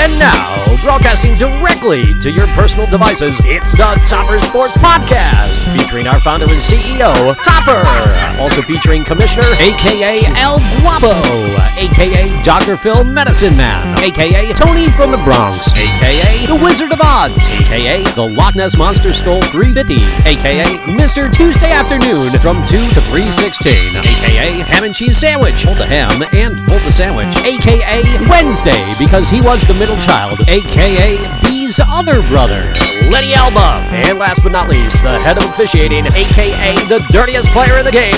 And now, broadcasting directly to your personal devices, it's the Topper Sports Podcast, featuring our founder and CEO, Topper. Also featuring Commissioner, a.k.a. El Guapo, a.k.a. Dr. Phil Medicine Man, a.k.a. Tony from the Bronx, a.k.a. The Wizard of Oz, a.k.a. The Loch Ness Monster Stole 350, a.k.a. Mr. Tuesday Afternoon from 2 to 3:16, a.k.a. Ham and Cheese Sandwich, hold the ham and hold the sandwich, a.k.a. Wednesday, because he was the middle child, a.k.a. B's other brother, Lenny Alba. And last but not least, the head of officiating, a.k.a. the dirtiest player in the game,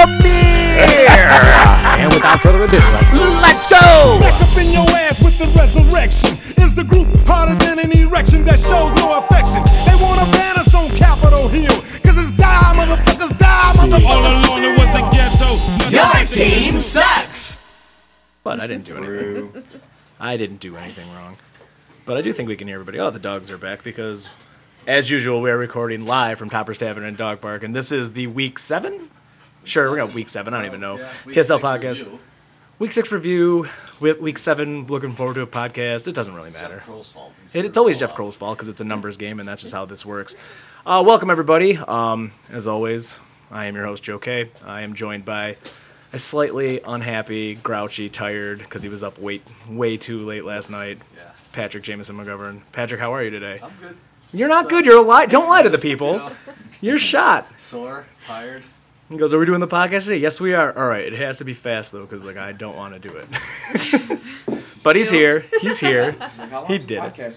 Ramir. And without further ado, let's go! Back up in your ass with the resurrection. Is the group harder than an erection that shows no affection? They want to ban us on Capitol Hill, cause it's die, motherfuckers, die, motherfuckers. All alone it was a ghetto. Your team sucks! But I didn't do anything. I didn't do anything wrong. But I do think we can hear everybody. Oh, the dogs are back because, as usual, we are recording live from Topper's Tavern and Dog Park, and this is the week 7? Sure, we're going week 7. I don't even know. Yeah, TSL podcast. Review. Week 6 review. Week 7, looking forward to a podcast. It doesn't really matter. Jeff Kroll's fault. It's always Jeff Kroll's fault because it's a numbers game, and that's just how this works. Welcome, everybody. As always, I am your host, Joe K. I am joined by a slightly unhappy, grouchy, tired, because he was up way too late last night, Yeah. Patrick Jameson McGovern. Patrick, how are you today? I'm good. You're not good. You're a lie. Don't lie to the people. You're shot. Sore, tired. He goes, are we doing the podcast today? Yes, we are. All right. It has to be fast, though, because I don't want to do it. But he's here. He's here. He did it.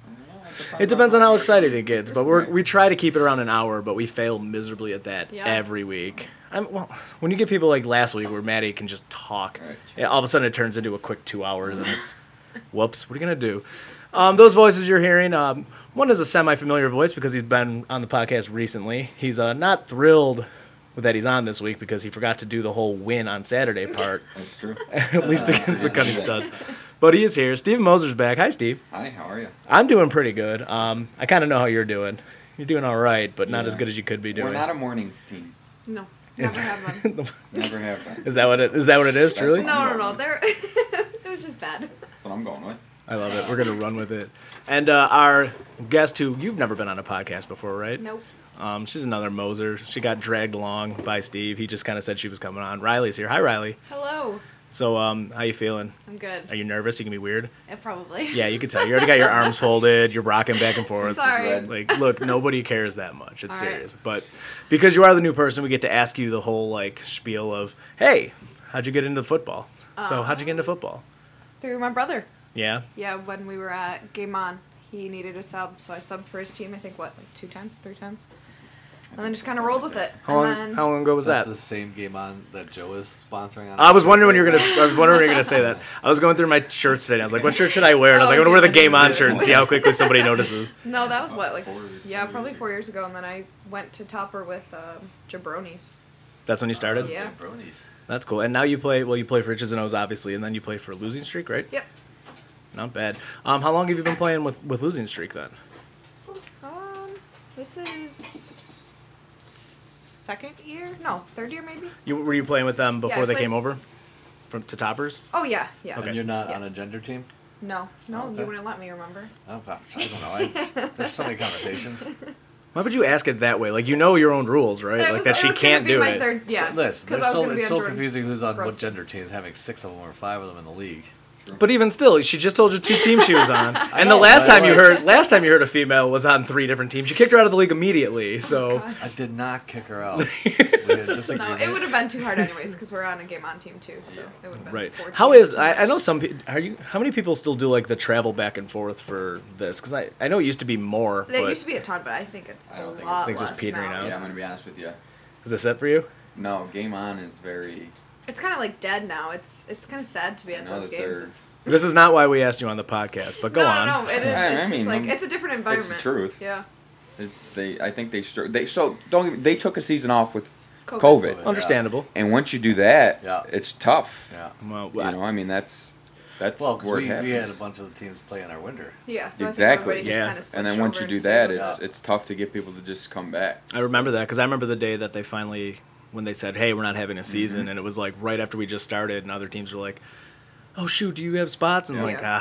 It depends on how excited it gets, but we try to keep it around an hour, but we fail miserably at that every week. When you get people like last week where Maddie can just talk, all of a sudden it turns into a quick 2 hours, and it's, whoops, what are you going to do? Those voices you're hearing, one is a semi-familiar voice because he's been on the podcast recently. He's not thrilled with that he's on this week because he forgot to do the whole win on Saturday part. That's true. At least against the Cunning Studs. But he is here. Steve Moser's back. Hi, Steve. Hi, how are you? I'm doing pretty good. I kind of know how you're doing. You're doing all right, but not as good as you could be doing. We're not a morning team. No, never have been. Never have been. Is that what it is? Truly? No. It was just bad. That's what I'm going with. I love it. We're gonna run with it. And our guest, who you've never been on a podcast before, right? Nope. She's another Moser. She got dragged along by Steve. He just kind of said she was coming on. Riley's here. Hi, Riley. Hello. So, how you feeling? I'm good. Are you nervous? You can be weird. Probably. Yeah, you can tell. You already got your arms folded. You're rocking back and forth. Sorry. Like, look, nobody cares that much. It's All right. serious. But because you are the new person, we get to ask you the whole, like, spiel of, hey, how'd you get into football? So, how'd you get into football? Through my brother. Yeah? Yeah, when we were at Game On, he needed a sub, so I subbed for his team, I think, 3 times? And then just kind of rolled with it. How long ago was that? The same game on that Joe is sponsoring. I was wondering when you were gonna say that. I was going through my shirts today, and I was like, what shirt should I wear? And I was like, I'm gonna wear the Game On shirt and see how quickly somebody notices. No, that was probably 4 years ago, and then I went to Topper with Jabronis. That's when you started? Yeah. Bronies. That's cool. And now you play for Itches and O's, obviously, and then you play for Losing Streak, right? Yep. Not bad. How long have you been playing with Losing Streak, then? This is second year? No, third year maybe? Were you playing with them before I they played- came over to Toppers? Oh, yeah. Okay. And you're not Yeah. on a gender team? No, Okay. you wouldn't let me, remember? I don't know. There's so many conversations. Why would you ask it that way? Like, you know your own rules, right? It like was- that it she was gonna can't be do my it. Third, yeah. Listen, 'cause I was gonna be it's on so Jordan's confusing who's on what roster. gender teams, having 6 of them or 5 of them in the league. But even still, she just told you 2 teams she was on. And the know, last but time you heard a female was on 3 different teams. You kicked her out of the league immediately. So I did not kick her out. We had a No, disagreement. it would have been too hard anyways because we're on a Game On team too, so it would have been right. 4 How teams is too I much. know some people how many people still do like the travel back and forth for this? Because I know it used to be more. They but used to be a ton, but I think it's I a don't think lot it's less just petering now. out. Yeah, I'm going to be honest with you. is this it for you? No, Game On is very... It's kind of like dead now. It's kind of sad to be at I know those that games. they're- It's, This is not why we asked you on the podcast, but go on. No, it is. I It's mean, just like it's a different environment. it's the truth. Yeah. I think they took a season off with COVID. Understandable. And once you do that, Yeah. it's tough. Yeah. Well, You know, I mean, that's Well, because where it we happens. had a bunch of the teams play in our winter. Yeah. So Exactly. I think everybody just Yeah. kind of And then switched once over you do and that, stayed with it's tough to get people to just come back. I remember that because I remember the day that they finally, when they said, "Hey, we're not having a season," and it was like right after we just started, and other teams were like, "Oh shoot, do you have spots?" And I'm Yeah. like,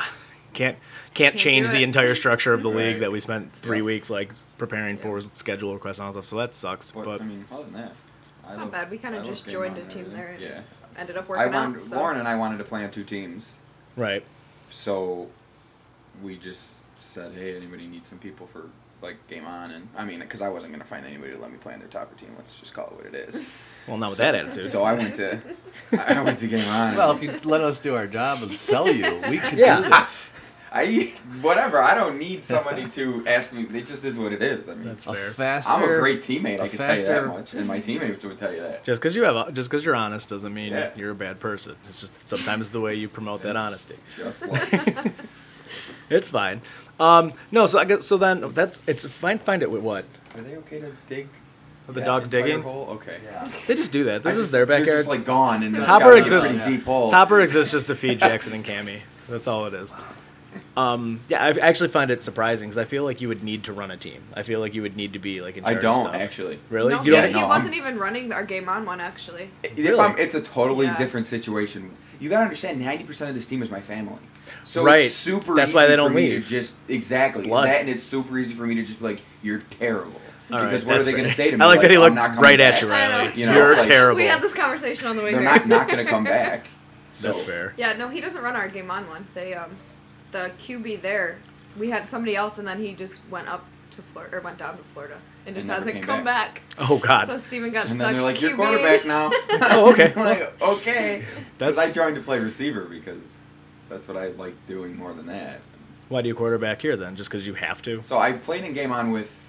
Can't Can't change do the it. entire structure of the league Right. that we spent 3 Yeah. weeks like preparing for schedule requests and all that stuff. So that sucks. But I mean, other than that, It's not bad. We kind of just joined a team there and Yeah. ended up I working out. wanted, So. Lauren and I wanted to play on 2 teams, right. so we just said, hey, anybody need some people for like game on? And I mean, because I wasn't gonna find anybody to let me play on their topper team. Let's just call it what it is. Well, not with that attitude. So I went to game on. Well, if you let us do our job and sell you, we could Yeah. do this. Whatever. I don't need somebody to ask me. It just is what it is. I mean, That's A fair. faster. I'm a great teammate. a I can tell you that faster- much, and my teammates would tell you that. Just because you're honest doesn't mean Yeah. you're a bad person. It's just sometimes the way you promote that honesty. Just like It's fine. No, so I guess then it's fine. Find it with what are they okay to dig? the that dog's entire digging. hole? Okay. Yeah. They just do that. This I is just- their They're backyard. just like gone, and it's Topper gotta be a exists. pretty deep hole. Topper exists just to feed Jackson and Cammy. That's all it is. Yeah, I actually find it surprising because I feel like you would need to run a team. I feel like you would need to be like in I charge don't of stuff. actually. Really? No, You don't? he no, wasn't I'm- even running our game on one actually. It's a totally Yeah. different situation. You gotta understand, 90% of this team is my family. So Right. it's super That's easy why they for don't me leave. to just exactly Blood. that, and it's super easy for me to just be like, "You're terrible." All right, Because what are that's they fair. going to say to me? I like that he "I'm looked not coming right at back." you, I know. Riley. You know, You're like- terrible. We had this conversation on the way They're there. not going to come back. So, That's fair. Yeah, no, he doesn't run our game on one. They the QB there, we had somebody else, and then he just went up to Florida or went down to Florida and just never hasn't came come back. Oh God. So Steven got And stuck. then they're like, "You're QB. quarterback now." Oh, okay. I'm like, okay. That's- Because I joined to play receiver because that's what I like doing more than that. Why do you quarterback here then? Just because you have to? So I played in game on with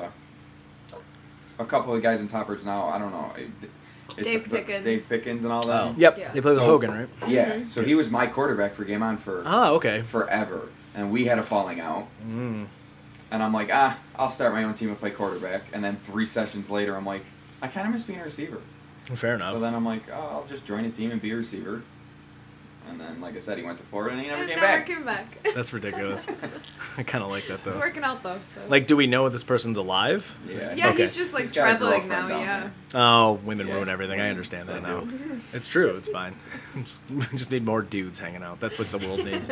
a couple of guys in toppers now. I don't know. It's Dave Pickens. Dave Pickens and all that. Oh. Yep. Yeah. They play with So- Hogan, right? Yeah. So he was my quarterback for game on for Ah, okay. forever, and we had a falling out. Mm. And I'm like, I'll start my own team and play quarterback. And then 3 sessions later, I'm like, I kind of miss being a receiver. Fair enough. So then I'm like, I'll just join a team and be a receiver. And then, like I said, he went to Florida and he never And came never back. came back. That's ridiculous. I kind of like that It's though. working out though. So. Like, do we know this person's alive? Yeah. yeah, Okay. he's just like He's got a traveling girlfriend now. down Yeah. there. Oh, women Yeah, ruin everything. I women, understand so that they now. do. It's true. It's fine. We just need more dudes hanging out. That's what the world needs.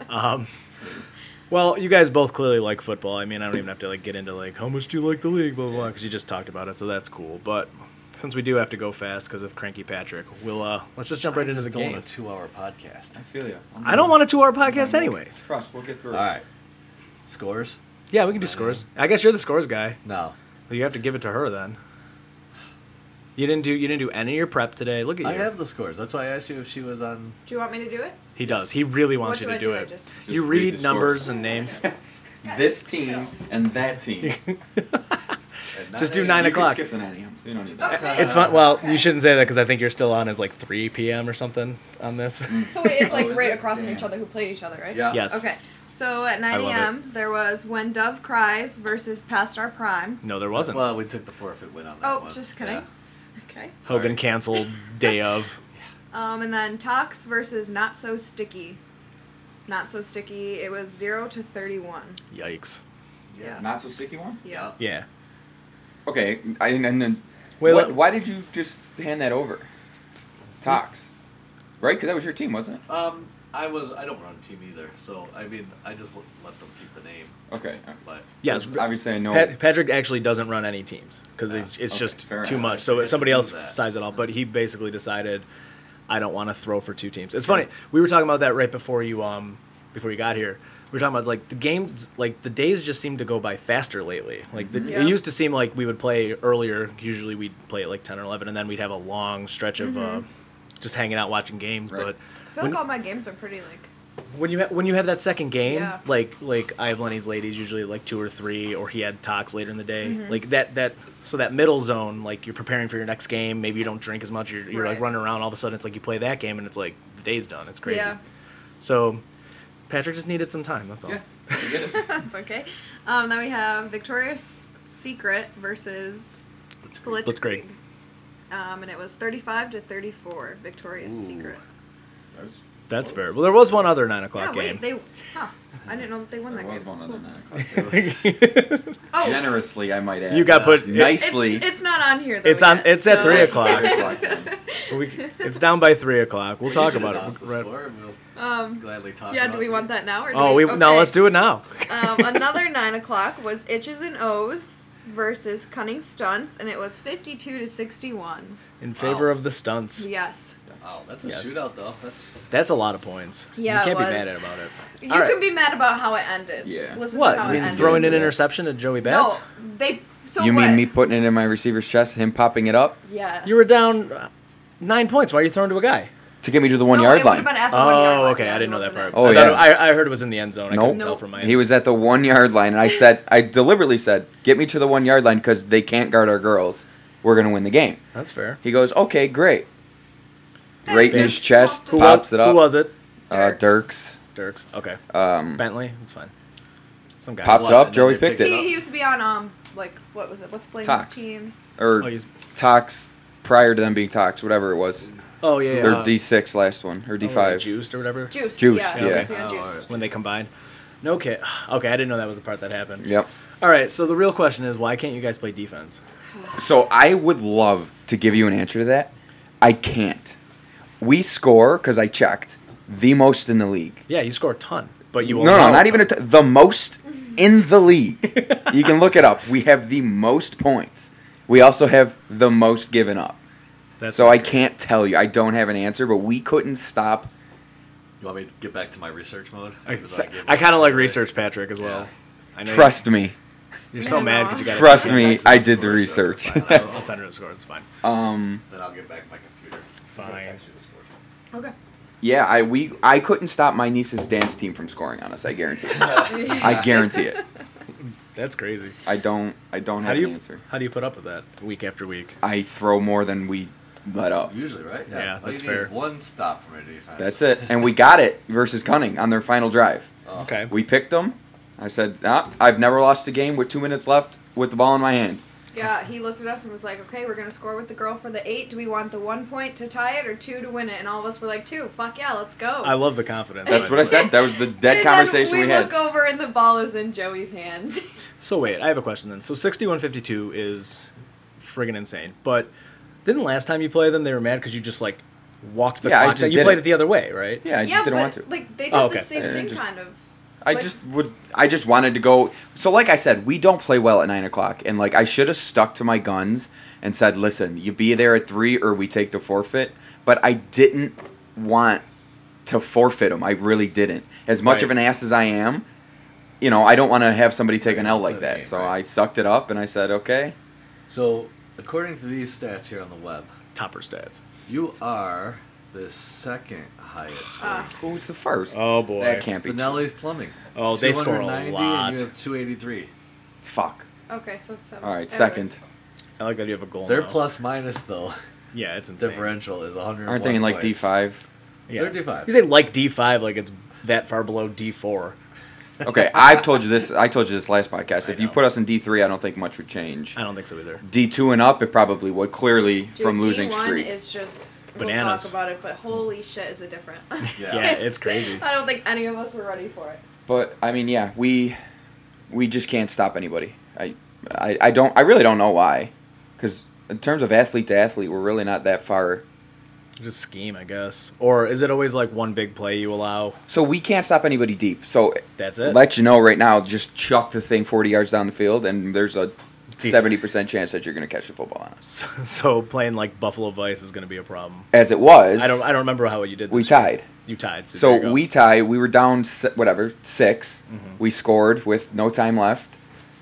Well, you guys both clearly like football. I mean, I don't even have to like get into like how much do you like the league, blah blah blah, because you just talked about it, so that's cool. But since we do have to go fast because of Cranky Patrick, we'll let's just jump right into the Just don't want games. a 2-hour podcast. I feel you. I don't want a 2-hour podcast anyways. Trust, we'll get through. All right. Scores? Yeah, we can do scores. I guess you're the scores guy. No. Well, you have to give it to her then. You didn't do any of your prep today. Look at you. I have the scores. That's why I asked you if she was on. Do you want me to do it? He does. He really wants What you to do do I it. Just... Just You read read the numbers scores. and names. This team and that team. Just do You 9 can o'clock. skip the 9 a.m. So you don't need that. It's fun. Well, you shouldn't say that because I think you're still on as like 3 p.m. or something on this. So wait, it's like Oh, is right it? across from Damn. each other who played each other, right? Yeah. Yes. Okay. So at 9 love a.m. there was When Dove Cries versus Past Our Prime. No, there wasn't. Well, we took the forfeit win on that Oh, one. just kidding. Yeah. Okay. Hogan canceled day of. And then Tox versus Not So Sticky. Not So Sticky. It was 0 to 31. Yikes. Yeah. Not so sticky one? Yeah. Yeah. Okay, and then Wait, what, let- why did you just hand that over? Tox. Right? Because that was your team, wasn't it? I don't run a team either, so I mean, I just let them keep the name. Okay. But Yes. Obviously, I know. Patrick actually doesn't run any teams because it's Okay, just fair too enough. much. So I somebody get to else do that. size it all. But he basically decided, I don't want to throw for 2 teams. It's funny. We were talking about that right before you got here. We were talking about like the games, like the days just seem to go by faster lately. Like Yeah. it used to seem like we would play earlier. Usually we'd play at like 10 or 11, and then we'd have a long stretch of just hanging out watching games. Right. But I feel like all my games are pretty like. when you have that second game, Yeah. like I have Lenny's ladies usually like 2 or 3, or he had Tox later in the day. Mm-hmm. Like that so that middle zone, like you're preparing for your next game. Maybe you don't drink as much. You're like Right. running around. All of a sudden, it's like you play that game, and it's like the day's done. It's crazy. Yeah. So Patrick just needed some time. That's all. Yeah, I get it. That's okay. Then we have Victoria's Secret versus Blitzkrieg. Blitzkrieg. And it was 35 to 34. Victoria's Secret. That's fair. Well, there was one other 9 o'clock Yeah, game. wait, I didn't know that they won There that was game. one other Cool. 9 o'clock. Oh, Generously, I might add. You got put nicely. it's not on here though. It's on. yet, It's at so- 3 o'clock. It's down by 3:00. We'll talk about Announce it. the Right. score, we'll gladly talk Yeah, about do we it. want that now? Or do Oh, we, no, let's do it now. Another 9:00 was Itches and O's versus Cunning Stunts, and it was 52-61. In favor of the stunts. Yes. Oh, that's a Yes. shootout, though. That's a lot of points. Yeah, you can't it be was. mad about it. You All right. can be mad about how it ended. Yeah. Just listen What? to how I mean, it ended. throwing an Yeah. interception to Joey No, Bats? they. So You what? mean me putting it in my receiver's chest, him popping it up Yeah. You were down 9 points. Why are you throwing to a guy? to get me to the 1 No, yard it line? would've been at the 1 yard Oh, line. okay. Yeah, I it didn't know that wasn't part. Oh, I yeah. thought I heard it was in the end zone. I Nope. couldn't tell Nope. from my He was at the 1 yard line, and I deliberately said, get me to the 1 yard line because they can't guard our girls. We're going to win the game. That's fair. He goes, okay, great. Right in his Who chest, wa- pops it up. Who was it? Dirks. Dirks. Okay. Um, Bentley. That's fine. Some guy. pops What? up, And then Joey they picked picked it. up. He used to be on like what was it? What's playing Tox. his team? Or Oh, he's- Tox prior to them being Tox, whatever it was. Oh, yeah. Their yeah. D6 last one, or Oh, D5. Juiced or whatever. Juiced. Juiced, Yeah. yeah. He used to be on Oh, Juiced. alright. When they combined. No kid. Okay, I didn't know that was the part that happened. Yep. All right, so the real question is, why can't you guys play defense? So I would love to give you an answer to that. I can't. We score, because I checked, the most in the league. Yeah, you score a ton, but you No, allow not a even ton. the most in the league. You can look it up. We have the most points. We also have the most given up. That's So I okay. can't tell you. I don't have an answer, but we couldn't stop. You want me to get back to my research mode? I kind of like research Patrick as well. Yeah. I know Trust me. you're so I mad know. because you got Trust me, I did the research. Let's enter the score. It's fine. Then I'll get back my computer. Fine. So I'll text you the score. Okay. Yeah, I couldn't stop my niece's dance team from scoring on us. I guarantee it. I guarantee it. That's crazy. I don't How have do an you answer. how do you put up with that week after week? I throw more than we let up. Usually, right? Yeah, All you that's need fair. One stop from a defense. That's it. And we got it versus Cunning on their final drive. Oh. Okay. We picked them. I said, I've never lost a game with 2 minutes left with the ball in my hand. Yeah, he looked at us and was like, "Okay, we're gonna score with the girl for the 8. Do we want the 1 point to tie it or 2 to win it?" And all of us were like, 2. Fuck yeah, let's go. I love the confidence. That's what I said. That was the dead And conversation then we had. look over and the ball is in Joey's hands. So wait, I have a question then. So 61-52 is friggin' insane. But didn't last time you played them they were mad because you just like walked the Yeah, I clock? just You did played it. it the other way, right? Yeah, I just didn't but, want to. Like they did Oh, okay. the same Yeah, thing, just- kind of. I like- just wanted to go. So like I said, we don't play well at 9 o'clock, and like I should have stuck to my guns and said, listen, you be there at 3 or we take the forfeit. But I didn't want to forfeit them. I really didn't. As much Right. of an ass as I am, you know, I don't want to have somebody take an L like that. So Right. I sucked it up and I said, okay. So, according to these stats here on the web, Topper stats. you are the second highest. Who's the first? Oh boy. That can't be true. Spinelli's Plumbing. Oh, they score a 290 lot. And you have 283. Fuck. Okay, so it's 7. All right, Anyway. second. I like that you have a goal. Their now. plus minus though Yeah, it's insane. differential is 100. Aren't they in like D5? Yeah. They're D5. You say like D5, like it's that far below D4. Okay, I've told you this. I told you this last podcast. I If you know. put us in D3, I don't think much would change. I don't think so either. D2 and up, it probably would. Clearly, Dude, from losing D1 streak. is just Bananas. We'll talk about it, but holy shit, is it different? Yeah, it's crazy. I don't think any of us were ready for it. But I mean, yeah, we just can't stop anybody. I really don't know why, because in terms of athlete to athlete, we're really not that far. Just scheme, I guess. Or is it always like one big play you allow? So we can't stop anybody deep. So That's it. let you know right now, just chuck the thing 40 yards down the field, and there's a 70% chance that you're going to catch the football on us. So playing like Buffalo Vice is going to be a problem. As it was, I don't remember how you did. we this year. tied. You tied. there you So go. we tied. We were down 6. Mm-hmm. We scored with no time left.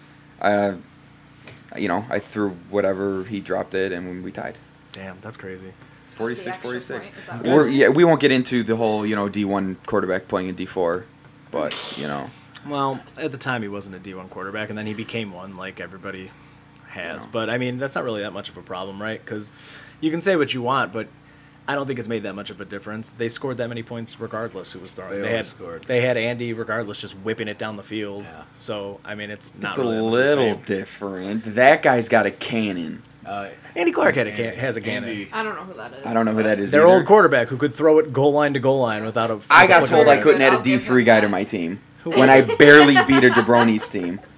You know, I threw whatever, he dropped it, and when we tied. Damn, that's crazy. 46, The extra 46. point, is that what We're- it is? We won't get into the whole, you know, D1 quarterback playing in D4, but, you know. Well, at the time he wasn't a D1 quarterback, and then he became one, like everybody has. Yeah. But I mean, that's not really that much of a problem, right? Because you can say what you want, but I don't think it's made that much of a difference. They scored that many points regardless who was throwing. They had always scored. They had Andy regardless, just whipping it down the field. Yeah. So I mean, it's not It's really a that much the little same. different. That guy's got a cannon. Andy Clark has a cannon. I don't know who that is. I don't know who that is Their either. old quarterback who could throw it goal line to goal line without a. I got That's told very I couldn't good. add a I'll give D3 him guy to that. my team when I barely beat a Jabroni's team.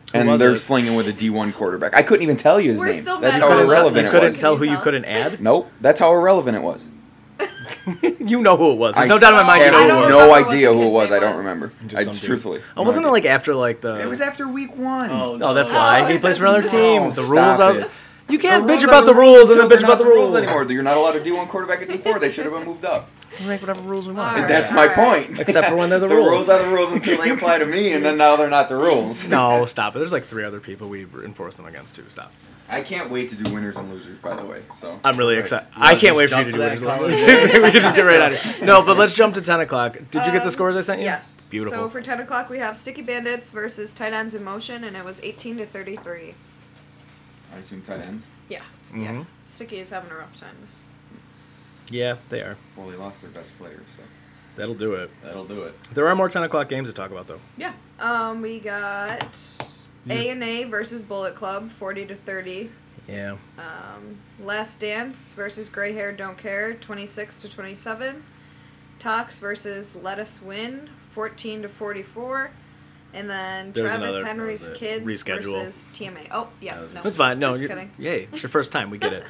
And was they're it? slinging with a D1 quarterback. I couldn't even tell you his We're name. still That's mad how about irrelevant Justin. it couldn't was. tell who Can you you couldn't add? Nope, that's how irrelevant it was. You know who it was. There's I no doubt in my mind you have know don't who it no was. remember what idea the who it kid's was. name I don't was. remember. Just some dude. Truthfully. Oh, wasn't it no like after like the... idea. It was after week 1. Oh, that's why. He plays for another team. Oh, The stop rules are... it. You can't The bitch rules about are the rules and until then bitch they're about the not rules anymore. You're not allowed to D1 quarterback at D4. They should have been moved up. We make whatever rules we want. All right. That's my point. Except for when they're the The rules. rules are the rules until they apply to me, and then now they're not the rules. No, stop it. There's like 3 other people we enforce them against too. Stop. I can't wait to do winners and losers, by the way. So I'm really Right. excited. You wanna I can't just wait for you jump to to do that, it. Colin? We can just get right out of here. No, but let's jump to 10 o'clock. Did you get the scores I sent you? Yes. Beautiful. So for 10 o'clock, we have Sticky Bandits versus Tight Ends in Motion, and it was 18-33. I assume tight ends. Yeah. Mhm. Yeah. Sticky is having a rough time. Yeah, they are. Well, they lost their best player, so That'll do it. that'll do it. There are more 10 o'clock games to talk about, though. Yeah. We got A&A versus Bullet Club, 40-30. Yeah. Last Dance versus Gray Hair Don't Care, 26-27. Tox versus Let Us Win, 14-44. And then There was Travis another- Henry's that was Kids reschedule. versus TMA. Oh, yeah, no. That's fine. No, just you're, kidding. yay. It's your first time. We get it.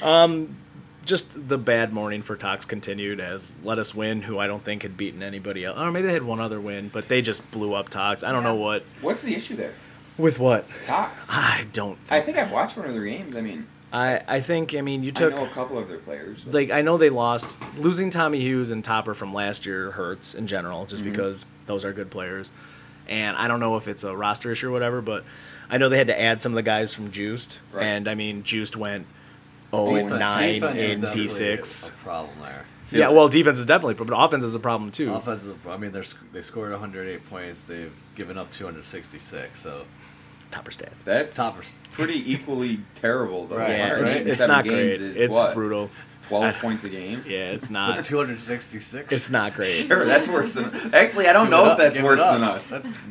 Just the bad morning for Tox continued as Let Us Win, who I don't think had beaten anybody else. Or maybe they had one other win, but they just blew up Tox. I don't know Yeah. what. What's the issue there? With what? Tox. I don't I think. think I've watched one of their games. I mean, I think, you I took. know a couple of their players. But Like, I know they lost. Losing Tommy Hughes and Topper from last year hurts in general, just because those are good players. And I don't know if it's a roster issue or whatever, but I know they had to add some of the guys from Juiced. Right. And, I mean, Juiced went Defense 0-9 is in definitely D6. a problem there. Yeah, well, defense is definitely, but offense is a problem too. Offense, I mean, they scored 108 points. They've given up 266. So Topper stats. that's Toppers. pretty equally terrible, though. Right, Yeah, right. it's not great. games is It's what? brutal. 12 points a game. Yeah, it's But not. 266. It's not great. Sure, that's worse than. Actually, I don't know if that's worse than us.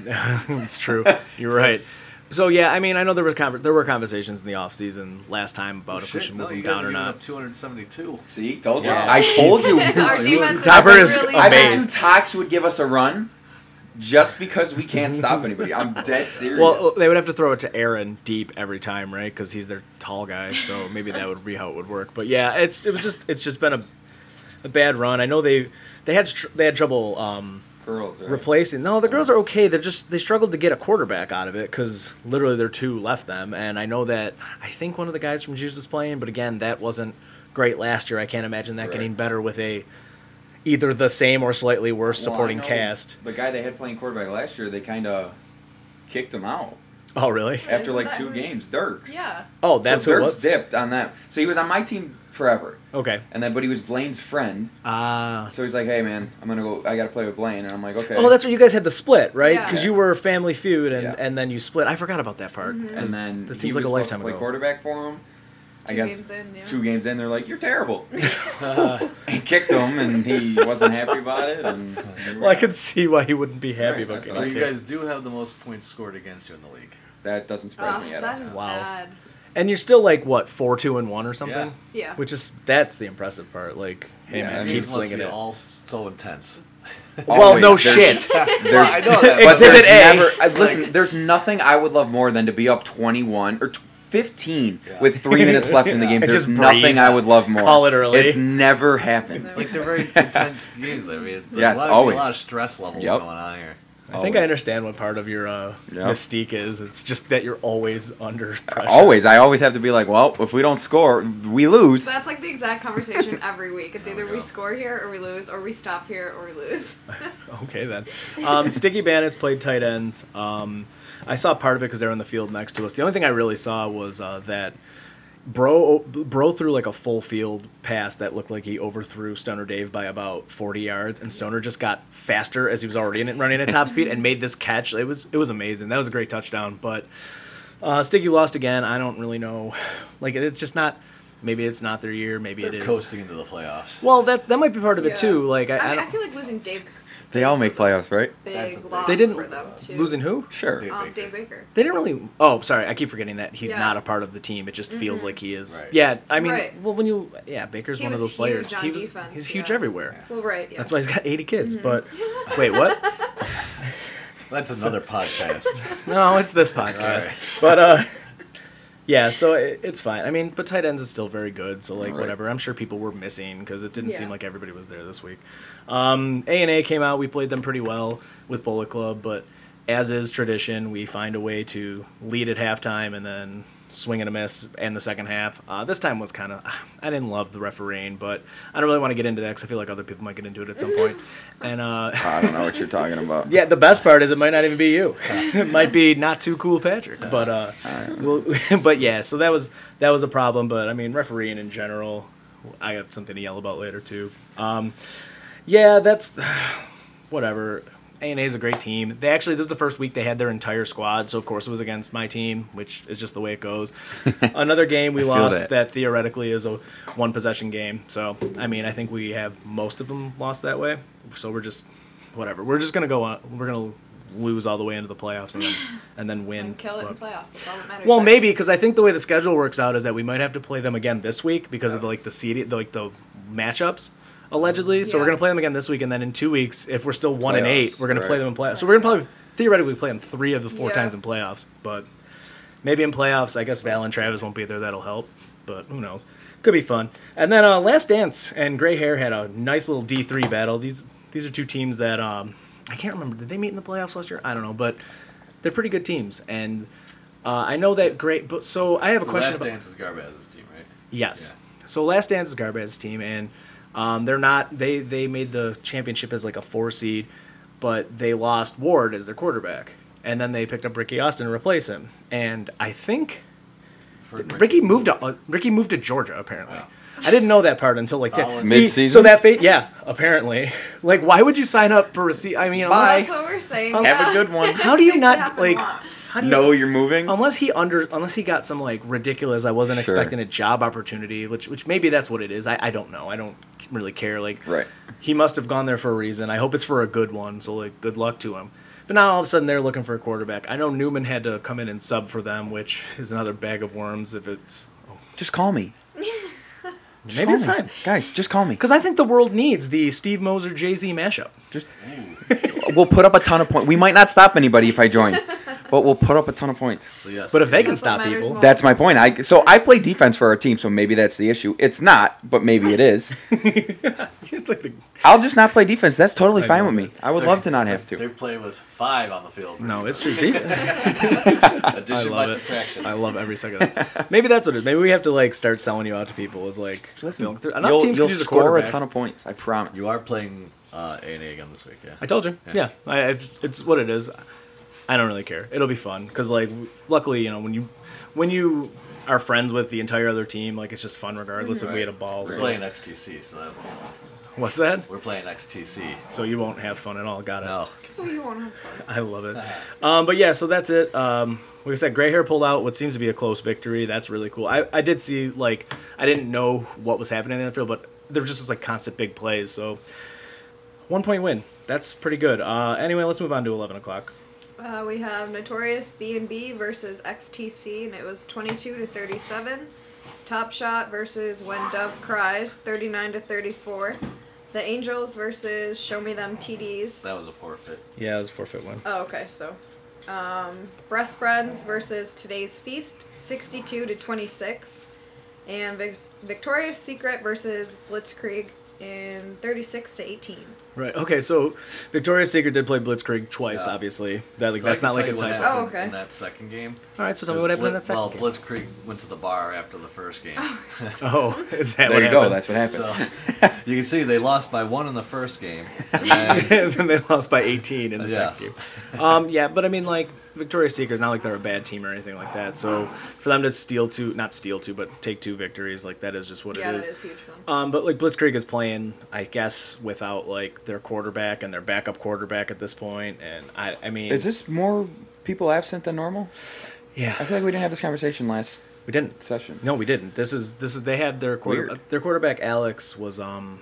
It's true. You're right. So yeah, I mean, I know there were conversations in the off season last time about if we should move you him guys down are or giving not. up 272. See, told you. Wow. I told you. Our defense Topper is really I bet amazed. you Tox would give us a run just because we can't stop anybody. I'm dead serious. Well, they would have to throw it to Aaron deep every time, right? Because he's their tall guy. So maybe that would be how it would work. But yeah, it's just been a bad run. I know they had trouble. Girls, right? Replacing. No, the girls are okay. They struggled to get a quarterback out of it because literally their 2 left them. And I know that I think one of the guys from Juice is playing, but again, that wasn't great last year. I can't imagine that Right. getting better with either the same or slightly worse Well, supporting I know cast. The guy they had playing quarterback last year, they kind of kicked him out Oh, really? after Isn't like that 2 who's- games. Dirks. Yeah. Oh, that's so who it Dirks was. dipped on that. So he was on my team forever, Okay. and then but he was Blaine's friend. Ah. So he's like, "Hey man, I'm gonna go. I gotta play with Blaine," and I'm like, "Okay." Oh, that's what you guys had the split, right? Yeah. Because you were Family Feud, and, Yeah. and then you split. I forgot about that part. And then that he seems like was a supposed to lifetime play ago. quarterback for him. I 2 guess games in, yeah. 2 games in, they're like, "You're terrible," and kicked him, and he wasn't happy about it. And Well, I could see why he wouldn't be happy Right, about that's So getting you kicked. guys do have the most points scored against you in the league. that doesn't surprise me at That all. is Wow. bad. And you're still like what 4-2-1 or something? Yeah. Yeah. Which is that's the impressive part. Like, hey Yeah, man, I mean, keep Games must slinging be it. all so intense. Well, no Always. shit. There's, I know that. but Exhibit there's A. never. Listen, there's nothing I would love more than to be up 21 or 15 with 3 minutes left in the game. And There's just nothing breathe. I would love more. Call it early. It's never happened. Like they're very intense games. I mean, there's Yes, a lot always. of stress levels Yep. going on here. I think I Always. understand what part of your mystique is. It's just that you're always under pressure. Always. I always have to be like, well, if we don't score, we lose. That's like the exact conversation every week. It's either we score here or we lose, or we stop here or we lose. Okay then. Sticky Bandits played tight ends. I saw part of it because they were in the field next to us. The only thing I really saw was that Bro threw like a full field pass that looked like he overthrew Stoner Dave by about 40 yards, and Stoner just got faster as he was already running at top speed and made this catch. It was amazing. That was a great touchdown. But Sticky lost again. I don't really know. Like, it's just not. Maybe it's not their year. Maybe They're it is. coasting into the playoffs. Well, that might be part of it Yeah. too. Like I I don't. feel like losing Dave. They all make playoffs, right? That's a Big big- loss They didn't for them too. losing who? Sure. Dave Baker. Dave Baker. They didn't really. Oh, sorry. I keep forgetting that he's Yeah. not a part of the team. It just feels like he is. Right. Yeah, I mean, Right. well, when you, Baker's He one of was those players. huge on defense, He's huge yeah. everywhere. Well, right. Yeah. That's why he's got 80 kids. But wait, what? That's another podcast. No, it's this podcast. All right. But yeah, so it's fine. I mean, but tight ends is still very good. So like Right. whatever. I'm sure people were missing because it didn't Yeah. seem like everybody was there this week. A&A came out. We played them pretty well with Bullet Club, but as is tradition, we find a way to lead at halftime and then swing and a miss in the second half. This time was kind of, I didn't love the refereeing, but I don't really want to get into that because I feel like other people might get into it at some point. And I don't know what you're talking about. yeah, the best part is it might not even be you. It might be not too cool, Patrick. But but yeah, so that was a problem. But I mean, refereeing in general, I have something to yell about later too. Yeah, that's whatever. A&A is a great team. They actually, this is the first week they had their entire squad, so of course it was against my team, which is just the way it goes. Another game we lost that theoretically is a one-possession game. So, I mean, I think we have most of them lost that way. So we're just, whatever. We're just going to go on. We're going to lose all the way into the playoffs and then win. And kill it in But- playoffs. That's all that matters. well, right? maybe because I think the way the schedule works out is that we might have to play them again this week because of the seed, the matchups. Allegedly, so we're Yeah. gonna play them again this week, and then in 2 weeks, if we're still 1-8, we're gonna play right. them in playoffs. So we're gonna probably theoretically play them 3 of the 4 Yeah. times in playoffs. But maybe in playoffs, I guess Val and Travis won't be there. That'll help, but who knows? Could be fun. And then Last Dance and Gray Hair had a nice little D3 battle. These are two teams that I can't remember. Did they meet in the playoffs last year? I don't know, but they're pretty good teams. And I know that great. But so I have a question Last about. Dance is Garbaz's team, right? Yes. So Last Dance is Garbaz's team, and they're not. They made the championship as like a 4 seed, but they lost Ward as their quarterback, and then they picked up Ricky Austin to replace him. And I think Ricky moved to Georgia apparently. Wow. I didn't know that part until like Oh, mid-season? So that yeah, apparently. Like, why would you sign up for I mean, That's unless, what we're saying. Have yeah. a good one. how do you Things not happen like? a lot. How do you, No, you're moving. unless he got some like ridiculous, I wasn't Sure. expecting a job opportunity, which maybe that's what it is. I don't know. I don't really care. Like, Right. he must have gone there for a reason. I hope it's for a good one. So like, good luck to him. But now all of a sudden they're looking for a quarterback. I know Newman had to come in and sub for them, which is another bag of worms. If it's Just call me. maybe it's time, Guys, just call me. because I think the world needs the Steve Moser Jay-Z mashup. Just we'll put up a ton of points. We might not stop anybody if I join, but we'll put up a ton of points. So yes. But if they can That's what stop matters people, most. That's my point. I play defense for our team, so maybe that's the issue. It's not, but maybe it is. it's like the, I'll just not play defense. That's totally I fine love with me. I would love to not have They're to. playing with 5 on the field. for no, you. it's true. Addition I love by it. subtraction. I love every second of it. Maybe that's what it is. Maybe we have to like start selling you out to people. Is like, Listen, enough you'll teams can use a score a quarterback. ton of points. I promise. You are playing A&A again this week, yeah. I told you. Yeah, it's what it is. I don't really care. It'll be fun because like, luckily, when you are friends with the entire other team, like it's just fun regardless if we had a ball. We're So. playing XTC, so that, What's that? we're playing XTC. So you won't have fun at all. Got it. No. So you won't have fun. I love it. But yeah, so that's it. Like I said, Gray Hair pulled out what seems to be a close victory. That's really cool. I did see, like, I didn't know what was happening in the field, but there just was, like, constant big plays. So 1 point win. That's pretty good. Anyway, let's move on to 11 o'clock. We have Notorious B&B versus XTC, and it was 22-37. Top Shot versus When Dove Cries, 39-34. The Angels versus Show Me Them TDs. That was a forfeit. Yeah, it was a forfeit win. Oh, okay, so. Breast Friends versus Today's Feast, 62-26. And Victoria's Secret versus Blitzkrieg in 36-18. Right. Okay, so Victoria's Secret did play Blitzkrieg twice, Yeah. obviously. So That's I can not like tell a you what typo. happened Oh, okay. In that second game. All right, so tell me what happened in that second Well, game. Blitzkrieg went to the bar after the first game. Oh, is that There what you go. happened? That's what happened. So you can see they lost by 1 in the first game. And then, And then they lost by 18 in the Yes. second game. Yeah, but I mean, like, Victoria's Secret is not like they're a bad team or anything like that. So for them to but take 2 victories, like, that is just what Yeah, it that is. is huge fun. But, like, Blitzkrieg is playing, I guess, without, like, their quarterback and their backup quarterback at this point. And, I mean... Is this more people absent than normal? Yeah. I feel like we didn't have this conversation last We didn't. session. No, we didn't. This is they had their Weird. their quarterback Alex was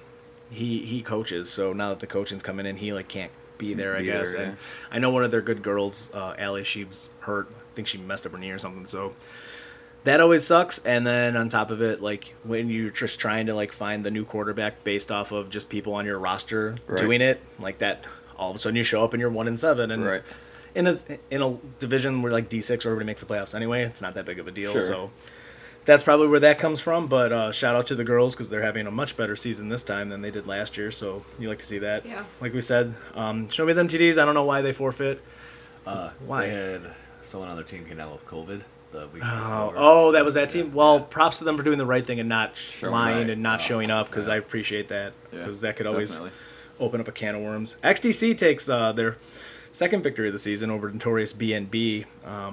he coaches, so now that the coaching's coming in, he like can't be there, I Be guess. there, And I know one of their good girls, Allie, she's hurt. I think she messed up her knee or something. So that always sucks. And then on top of it, like when you're just trying to like find the new quarterback based off of just people on your roster Right. doing it, like that, all of a sudden you show up and you're 1-7, and Right. in a division where like D6 where everybody makes the playoffs anyway, it's not that big of a deal. Sure. So that's probably where that comes from. But shout out to the girls because they're having a much better season this time than they did last year. So you like to see that. Yeah. Like we said, show me them TDs. I don't know why they forfeit. Why? They had someone on their team came down with COVID the week Oh, before. that was that team. Well, props to them for doing the right thing and not Showing lying up. and not showing up because yeah. I appreciate that Yeah, because that could always definitely. open up a can of worms. XTC takes their second victory of the season over notorious BNB.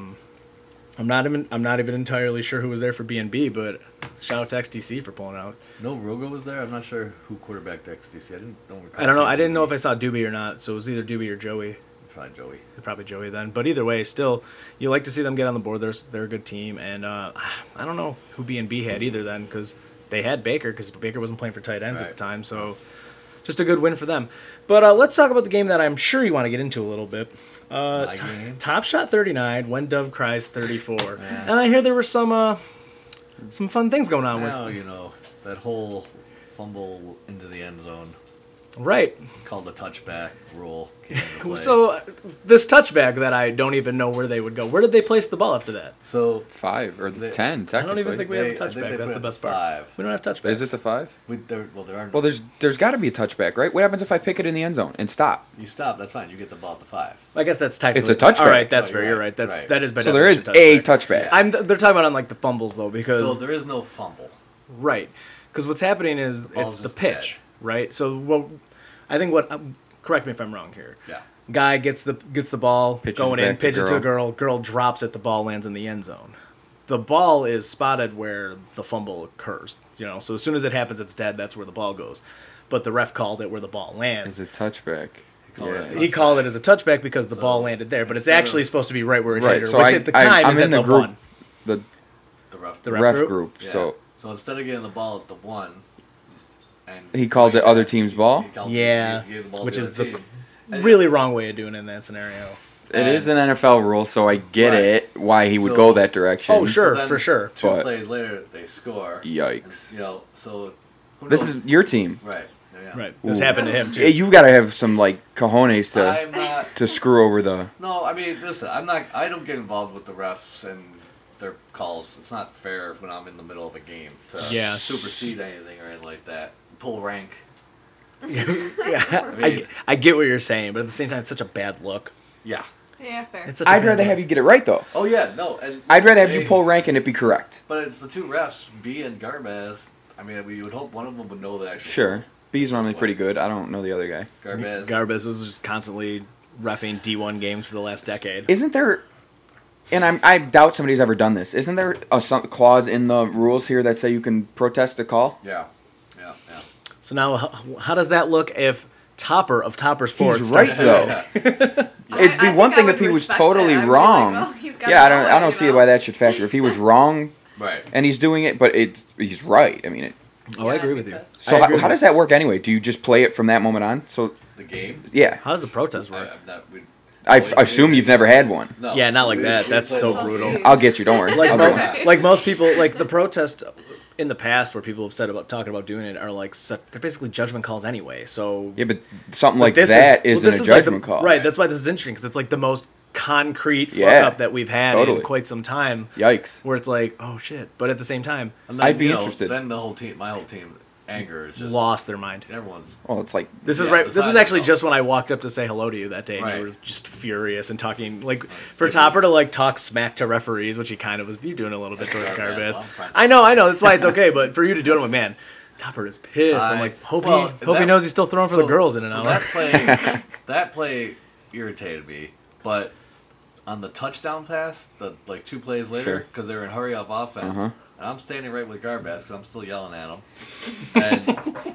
I'm not even entirely sure who was there for BNB, but shout out to XTC for pulling out. No, Rogo was there. I'm not sure who quarterbacked XTC. Don't recall I don't know. seeing I didn't know Doobie. if I saw Doobie or not, so it was either Doobie or Joey. Probably Joey. Probably Joey then. But either way, still, you like to see them get on the board. They're a good team, and I don't know who BNB had either then because they had Baker because Baker wasn't playing for tight ends at Right. the time. So just a good win for them. But let's talk about the game that I'm sure you want to get into a little bit. My game. Top Shot 39, When Dove Cries 34, and I hear there were some fun things going on Now, that whole fumble into the end zone right. called the touchback rule came into play. So this touchback that I don't even know where they would go. Where did they place the ball after that? So 5 or They- 10, technically. I don't even think we have a I think they touchback. put That's it the at best part. 5. We don't have touchbacks. Is it the 5? There are. Well, there's got to be a touchback, right? What happens if I pick it in the end zone and stop? You stop. That's fine. You get the ball at the 5. I guess that's technically It's a touchback. All right, that's Oh, fair. you're You're right. right. That's Right. that is better. So there is a touchback. They're talking about on like the fumbles though because So there is no fumble. right because what's happening is ball's it's the just pitch, dead. right? So I think correct me if I'm wrong here. Yeah. Guy gets the ball Pitches going it in, back to pitches to the girl. Girl drops it. The ball lands in the end zone. The ball is spotted where the fumble occurs. So as soon as it happens, it's dead. That's where the ball goes. But the ref called it where the ball lands. Is a touchback. called it a He called it as a touchback because the So, ball landed there, but it's instead actually of- supposed to be right where it Right, hit her, so which I- at the time I'm is in at the the group. one. The The rough. The ref group? group. Yeah. So instead of getting the ball at the 1, and He called it other team's ball? he called Yeah, he gave the ball to which is other the team. And- really wrong way of doing it in that scenario. it is an NFL rule, so I get Right. it why he would So- go that direction. Oh, sure. then for sure. 2 But- plays later, they score. Yikes. So who This knows? is your team. right. Yeah. Right. This Ooh. happened to him too. Yeah, you got to have some like cojones I'm not. to screw over the. No, I mean, listen. I'm not. I don't get involved with the refs and their calls. It's not fair when I'm in the middle of a game to Yeah. supersede anything or anything like that. Pull rank. Yeah, mean- I get what you're saying, but at the same time, it's such a bad look. Yeah. Yeah, fair. It's such a I'd bad rather look. have you get it right though. Oh yeah. No. And I'd rather have they- you pull rank and it be correct. But it's the 2 refs, B and Garbaz. I mean, we would hope one of them would know the actual. Sure. B's normally pretty good. I don't know the other guy. Garbaz. Garbus is just constantly reffing D1 games for the last decade. Isn't there? And I doubt somebody's ever done this. Isn't there some clause in the rules here that say you can protest a call? Yeah. Yeah. Yeah. So now, how does that look if Topper of Topper Sports He's right starts to- though. I It'd be think one I thing would if he was respect totally it. I'd be wrong. like, well, he's got Yeah, I to don't. know I it, don't you see know? why that should factor. If he was wrong Right. and he's doing it, but he's right. I mean, Oh, I agree with you. because- so I agree how with does that work anyway? Do you just play it from that moment on? So The game. yeah, How does the protest work? I'm not, we, I assume you've never had one. No. Yeah, not like that. That's played so the whole brutal. season. I'll get you. Don't worry. Like, I'll do it. like most people, like the protest in the past where people have said about talking about doing it are like they're basically judgment calls anyway. So Yeah, but something but like this that well, isn't this a is like judgment the, call. right? That's why this is interesting because it's like the most concrete fuck Yeah, up that we've had totally. in quite some time. Yikes. Where it's like, oh shit, but at the same time, And then, I'd be you know, interested. Then the whole team, my whole team, anger is just lost their mind. Everyone's. Well, it's like This is Yeah, right. This is besides actually that, just when I walked up to say hello to you that day, and you Right. were just furious and talking like for Topper to like talk smack to referees, which he kind of was. You doing a little bit towards Garbaz, Garbaz. I'm fine. I know. That's why it's okay. But for you to do it, I'm like, man, Topper is pissed. I'm like, hope he knows he's still throwing for the girls in an hour. That play irritated me, but on the touchdown pass, the like 2 plays later, Sure. because they were in hurry up offense, Uh-huh. and I'm standing right with Garbaz because I'm still yelling at him, and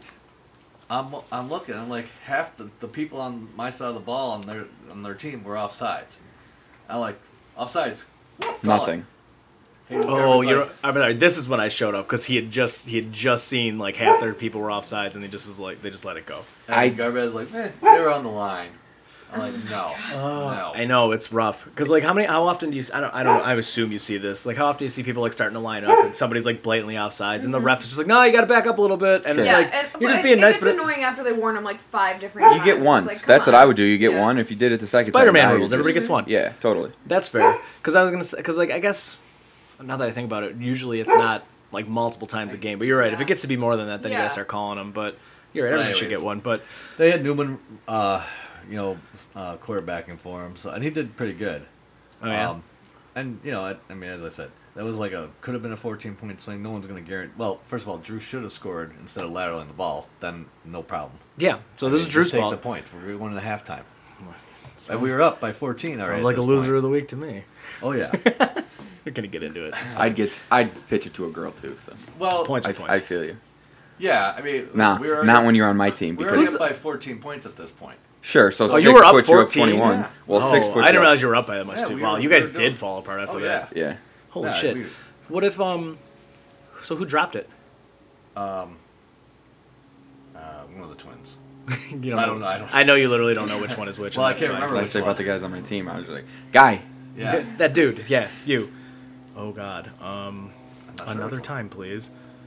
I'm looking, I'm like half the people on my side of the ball on their team were offsides. I'm like offsides. Call it. nothing. Hey, this Oh, Garbaz you're. like, I'm sorry. This is when I showed up because he had just seen like half their people were offsides, and they just let it go. and Garbaz like, they were on the line. I'm like, no, no. I know it's rough because like how often do you I don't know, I assume you see this, like how often do you see people like starting to line up and somebody's like blatantly offsides and the ref is just like, no, you got to back up a little bit, and Sure. it's Yeah, like and, you're just but being nice, it's but annoying after they warn them like 5 different times. You get one. It's like, That's come what I on. would do. You get Yeah. one. If you did it the second time, Spider-Man now rules, you're everybody just- gets one. Yeah, totally. That's fair because I was gonna say because like I guess now that I think about it, usually it's not like multiple times a game, but you're right. If it gets to be more than that, then you Yeah. gotta start calling them. But you're right. Everybody should Anyways. get one. But They had Newman, quarterbacking for him, and he did pretty good. oh yeah, And I mean, as I said, that was could have been a 14-point swing. No one's going to guarantee. Well, first of all, Drew should have scored instead of lateraling the ball. Then no problem. yeah. So I this mean, is Drew's just take fault. the point. We won at halftime. And we were up by 14 already. Sounds at like a this loser point. of the week to me. Oh yeah. You're gonna get into it. I'd pitch it to a girl too. So Well, Points are I points. feel you. yeah. I mean, listen, Nah, we were already, not when you're on my team we were already because up by 14 points at this point. sure. So Oh, 6 you were up puts you up 14? 21. Yeah. Well, Oh, 6 puts I you didn't up. realize you were up by that much Yeah, too. we Wow, were- you we guys were did doing- fall apart after Oh that. yeah. Yeah. Holy Yeah, shit. we- What if So who dropped it? One of the twins. You I don't know, I don't- I know you literally don't know which one is which. Well, and I that's can't fine. That's remember. what I which say one. about the guys on my team. I was like, guy. Yeah. That dude, yeah, you. Oh God. I'm not sure Another which one. time, please.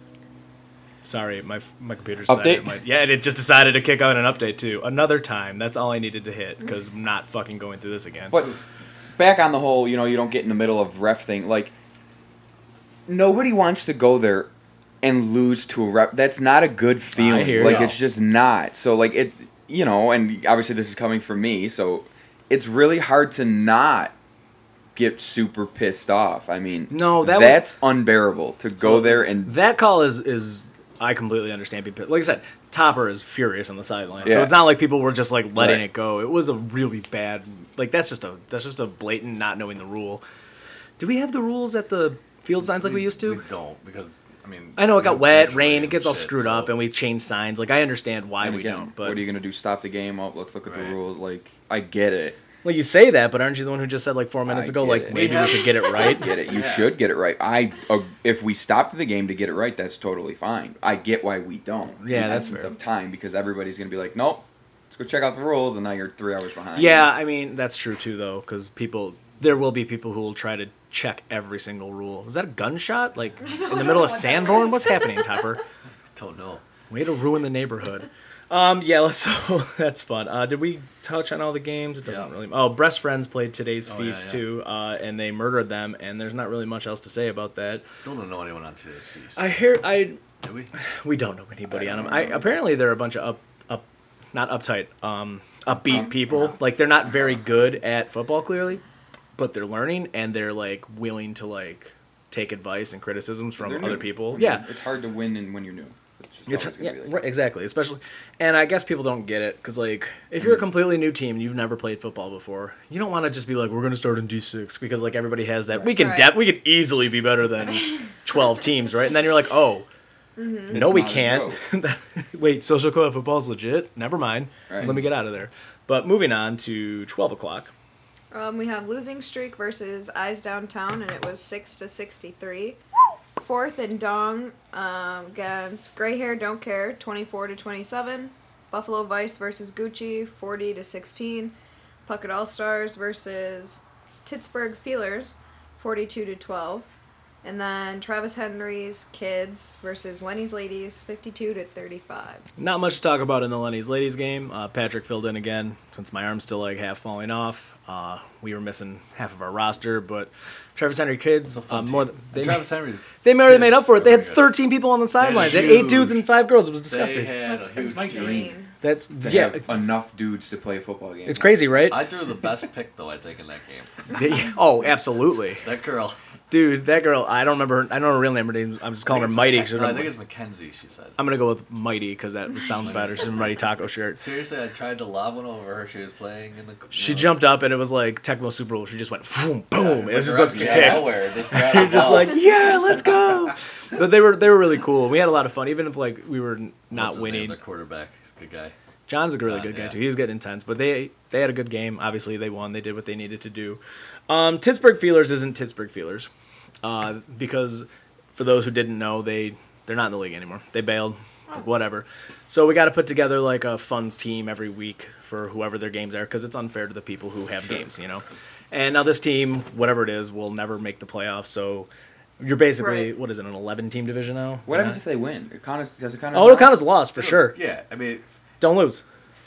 Sorry, my computer Update? decided it might. Yeah, it just decided to kick out an update too. Another time. That's all I needed to hit because I'm not fucking going through this again. But back on the whole, you don't get in the middle of ref thing. Like, nobody wants to go there and lose to a ref. That's not a good feeling. hear Like, ya. it's just not. So, like, and obviously this is coming from me, so it's really hard to not get super pissed off. I mean, No, that's unbearable to go there and That call is I completely understand people. Like I said, Topper is furious on the sideline, so Yeah. it's not like people were just like letting Right. it go. It was a really bad. Like that's just a blatant not knowing the rule. Do we have the rules at the field signs like we used to? We don't because I mean. I know it got wet, rain rain, it gets all shit, screwed so- up, and we change signs. Like I understand why and we again, don't, but what are you gonna do? Stop the game? Oh, let's look at the Right. rules. Like, I get it. well, you say that, but aren't you the one who just said like 4 minutes I ago, get like it. maybe We we should get it right? Get it. You Yeah. should get it right. If we stopped the game to get it right, that's totally fine. I get why we don't. Yeah, in that's essence fair. of time, because everybody's gonna be like, nope, let's go check out the rules, and now you're 3 hours behind. Yeah, I mean that's true too, though, because there will be people who will try to check every single rule. Is that a gunshot? Like in the middle of Sanborn? What's happening, Topper? Don't know. Way to ruin the neighborhood. Yeah, so that's fun. Did we touch on all the games? It doesn't Yeah. really. Oh, Breast Friends played today's Oh, feast yeah. too, and they murdered them. And there's not really much else to say about that. Still don't know anyone on today's feast. Do we? we don't know anybody on them. Apparently they're a bunch of not uptight, upbeat people. Like they're not very good at football clearly, but they're learning and they're like willing to like take advice and criticisms from They're other new. people. I mean, Yeah, it's hard to win when you're new. It's just it's always yeah, gonna be like right, exactly. Especially, and I guess people don't get it because like if you're a completely new team and you've never played football before, you don't want to just be like we're gonna start in D6 because like everybody has that. We can Right. we can easily be better than 12 teams, right? And then you're like, oh, no, we not a can't. Wait, social co-ed football's legit. Never mind. Right. Let me get out of there. But moving on to 12 o'clock. We have Losing Streak versus Eyes Downtown, and it was 6-63. Fourth and Dong against Gray Hair Don't Care, 24-27. Buffalo Vice versus Gucci, 40-16. Puckett All Stars versus Pittsburgh Feelers, 42-12. And then Travis Henry's Kids versus Lenny's Ladies, 52-35. Not much to talk about in the Lenny's Ladies game. Patrick filled in again since my arm's still like half falling off. We were missing half of our roster, but Travis Henry Kids more. Travis Henry. They already made up for it. They had Kids are 13 people on the sidelines. They had huge. 8 dudes and 5 girls. It was They disgusting. had a huge That's team. insane. That's to yeah. have enough dudes to play a football game. It's crazy, right? I threw the best pick though. I think in that game. Oh, absolutely, That girl. dude. That girl. I don't remember. I don't know her real name. I'm just calling her Mighty. 'Cause I think it's Mackenzie. She said. I'm gonna go with Mighty because that sounds better. She's in a Mighty Taco shirt. Seriously, I tried to lob one over her. She was playing in the. She jumped up and it was like Tecmo Super Bowl. She just went boom, boom. It was just a Yeah, kick. nowhere. Just grab You're the just ball. like, yeah, let's go. But they were really cool. We had a lot of fun, even if like we were not What's his name? winning. Their quarterback. Good guy. John's a really John, good guy yeah. too. He's getting intense, but they had a good game. Obviously, they won. They did what they needed to do. Pittsburgh Feelers isn't Pittsburgh Feelers because for those who didn't know, they're not in the league anymore. They bailed. like, whatever. So we got to put together like a funds team every week for whoever their games are, because it's unfair to the people who have games, you know. And now this team, whatever it is, will never make the playoffs. So you're basically what is it, an 11-team division now? What happens if they win? Does it count? Oh, it'll count as a loss for sure. Yeah, I mean, Don't lose.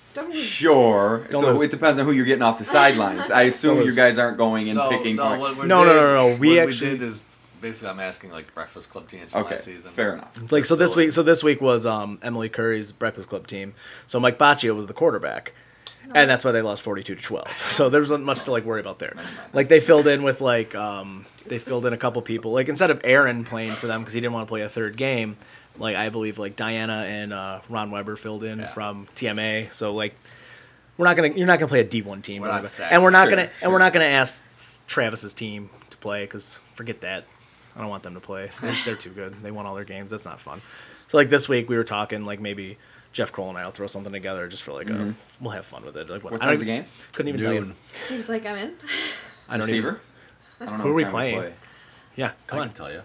Sure. Don't So lose. it depends on who you're getting off the sidelines. I assume you guys aren't going and picking. no. What No. what We actually did is basically I'm asking like Breakfast Club teams from Okay, last season. fair enough. Like so this week was Emily Curry's Breakfast Club team. So Mike Baccio was the quarterback. And that's why they lost 42-12. So there wasn't much to like worry about there. Like they filled in with like they filled in a couple people. Like instead of Aaron playing for them because he didn't want to play a third game, like I believe like Diana and Ron Weber filled in from TMA. So like you're not gonna play a D1 team, We're not stacked. and we're not Sure, we're not gonna ask Travis's team to play because forget that. I don't want them to play. They're too good. They won all their games. That's not fun. So like this week we were talking like maybe Jeff Kroll and I will throw something together just for like we'll have fun with it. Like What time's the game? Couldn't even tell you. Noon. Seems like I'm in. I don't even. Receiver? I don't know Who are what we time playing? play. Yeah, come I on. can tell you.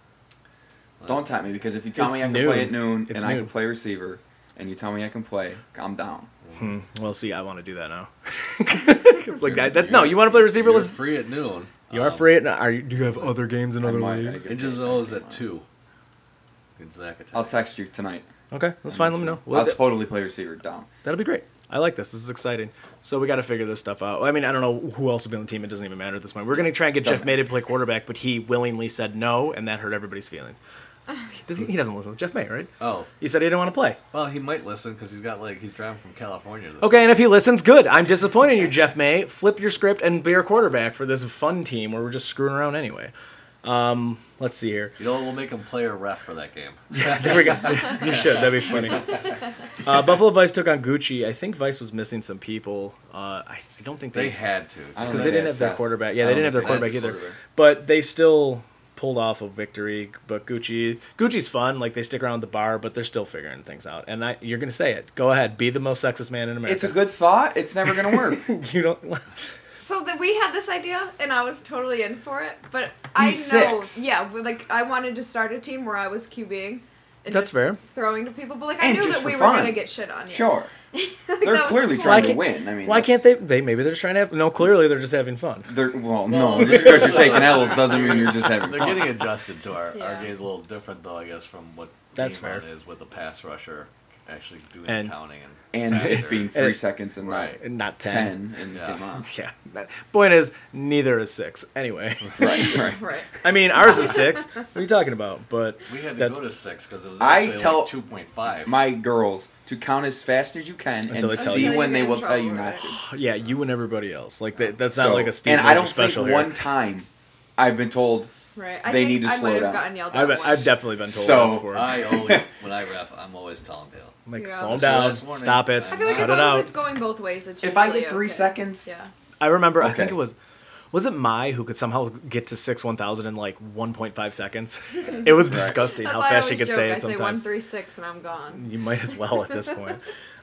Don't tempt me because if you tell It's me I can noon. play at noon It's and I noon. can play receiver, and you tell me I can play, I'm down. Well, see, I want to do that now. It's like that. No, you want to play receiver? You're Let's. free at noon. You are free. Do you have other games in other might, leagues? I get Ninjas that. O is at 2. Gonzaga. I'll text you tonight. Okay, that's fine. Let me know. Well, I'll totally play receiver down. that'll be great. I like this. This is exciting. So we got to figure this stuff out. I mean, I don't know who else will be on the team. It doesn't even matter at this point. We're going to try and get Jeff May to play quarterback, but he willingly said no, and that hurt everybody's feelings. He doesn't listen. Jeff May, right? Oh, He said he didn't want to play. well, he might listen because he's driving from California. Okay, and if he listens, good. I'm disappointed in you, Jeff May. Flip your script and be our quarterback for this fun team where we're just screwing around anyway. Let's see here. You know, we'll make him play a ref for that game. There we go. You should. That'd be funny. Buffalo Vice took on Gucci. I think Vice was missing some people. I don't think They had to. I don't because think they didn't have their Seth. quarterback. Yeah, I they don't didn't have their think quarterback that's either. quarterback. But they still pulled off a victory. But Gucci's fun. Like they stick around the bar, but they're still figuring things out. And you're gonna say it. Go ahead. Be the most sexist man in America. It's a good thought. It's never going to work. You don't. So that we had this idea, and I was totally in for it. But I know, D6. yeah, like I wanted to start a team where I was QBing and That's just fair. throwing to people. But like I And knew just that we for were fun. gonna get shit on you. Sure. Like, They're that was clearly totally- trying to can't- win. I mean, Why can't they? Maybe they're just trying to have. No, clearly they're just having fun. No, just because you're taking L's doesn't mean you're just having They're fun. getting adjusted to our Yeah. game's a little different though, I guess, from what That's game run fair. is with a pass rusher actually doing And- the counting And faster. it being 3 seconds and Right. And not 10 10. and Yeah. game on. Yeah. Point is, neither is 6. Anyway. Right. Right. I mean, ours is 6. What are you talking about? But We had to that's- go to 6 because it was I actually tell like 2.5. My girls to count as fast as you can Until and they tell see you. when Until they you will get in tell you trouble, not to. yeah, you and everybody else. Like that's not So- like a Steve and I don't Mosher special think here. one time I've been told Right. I They think need to I slow might have down. gotten yelled at. I've definitely been told So, that before. I always, when I ref, I'm always telling people. Like, Yeah. slow 'em So down. this morning, Stop it. I feel like Cut as it long as out. it's going both ways, it's if I usually get 3 okay. seconds, Yeah. I remember. I Okay. think it was it Mai who could somehow get to 6-1000 in like 1.5 seconds. It was disgusting That's how why I fast she always could joke. say I it say sometimes. 136 and I'm gone. You might as well at this point.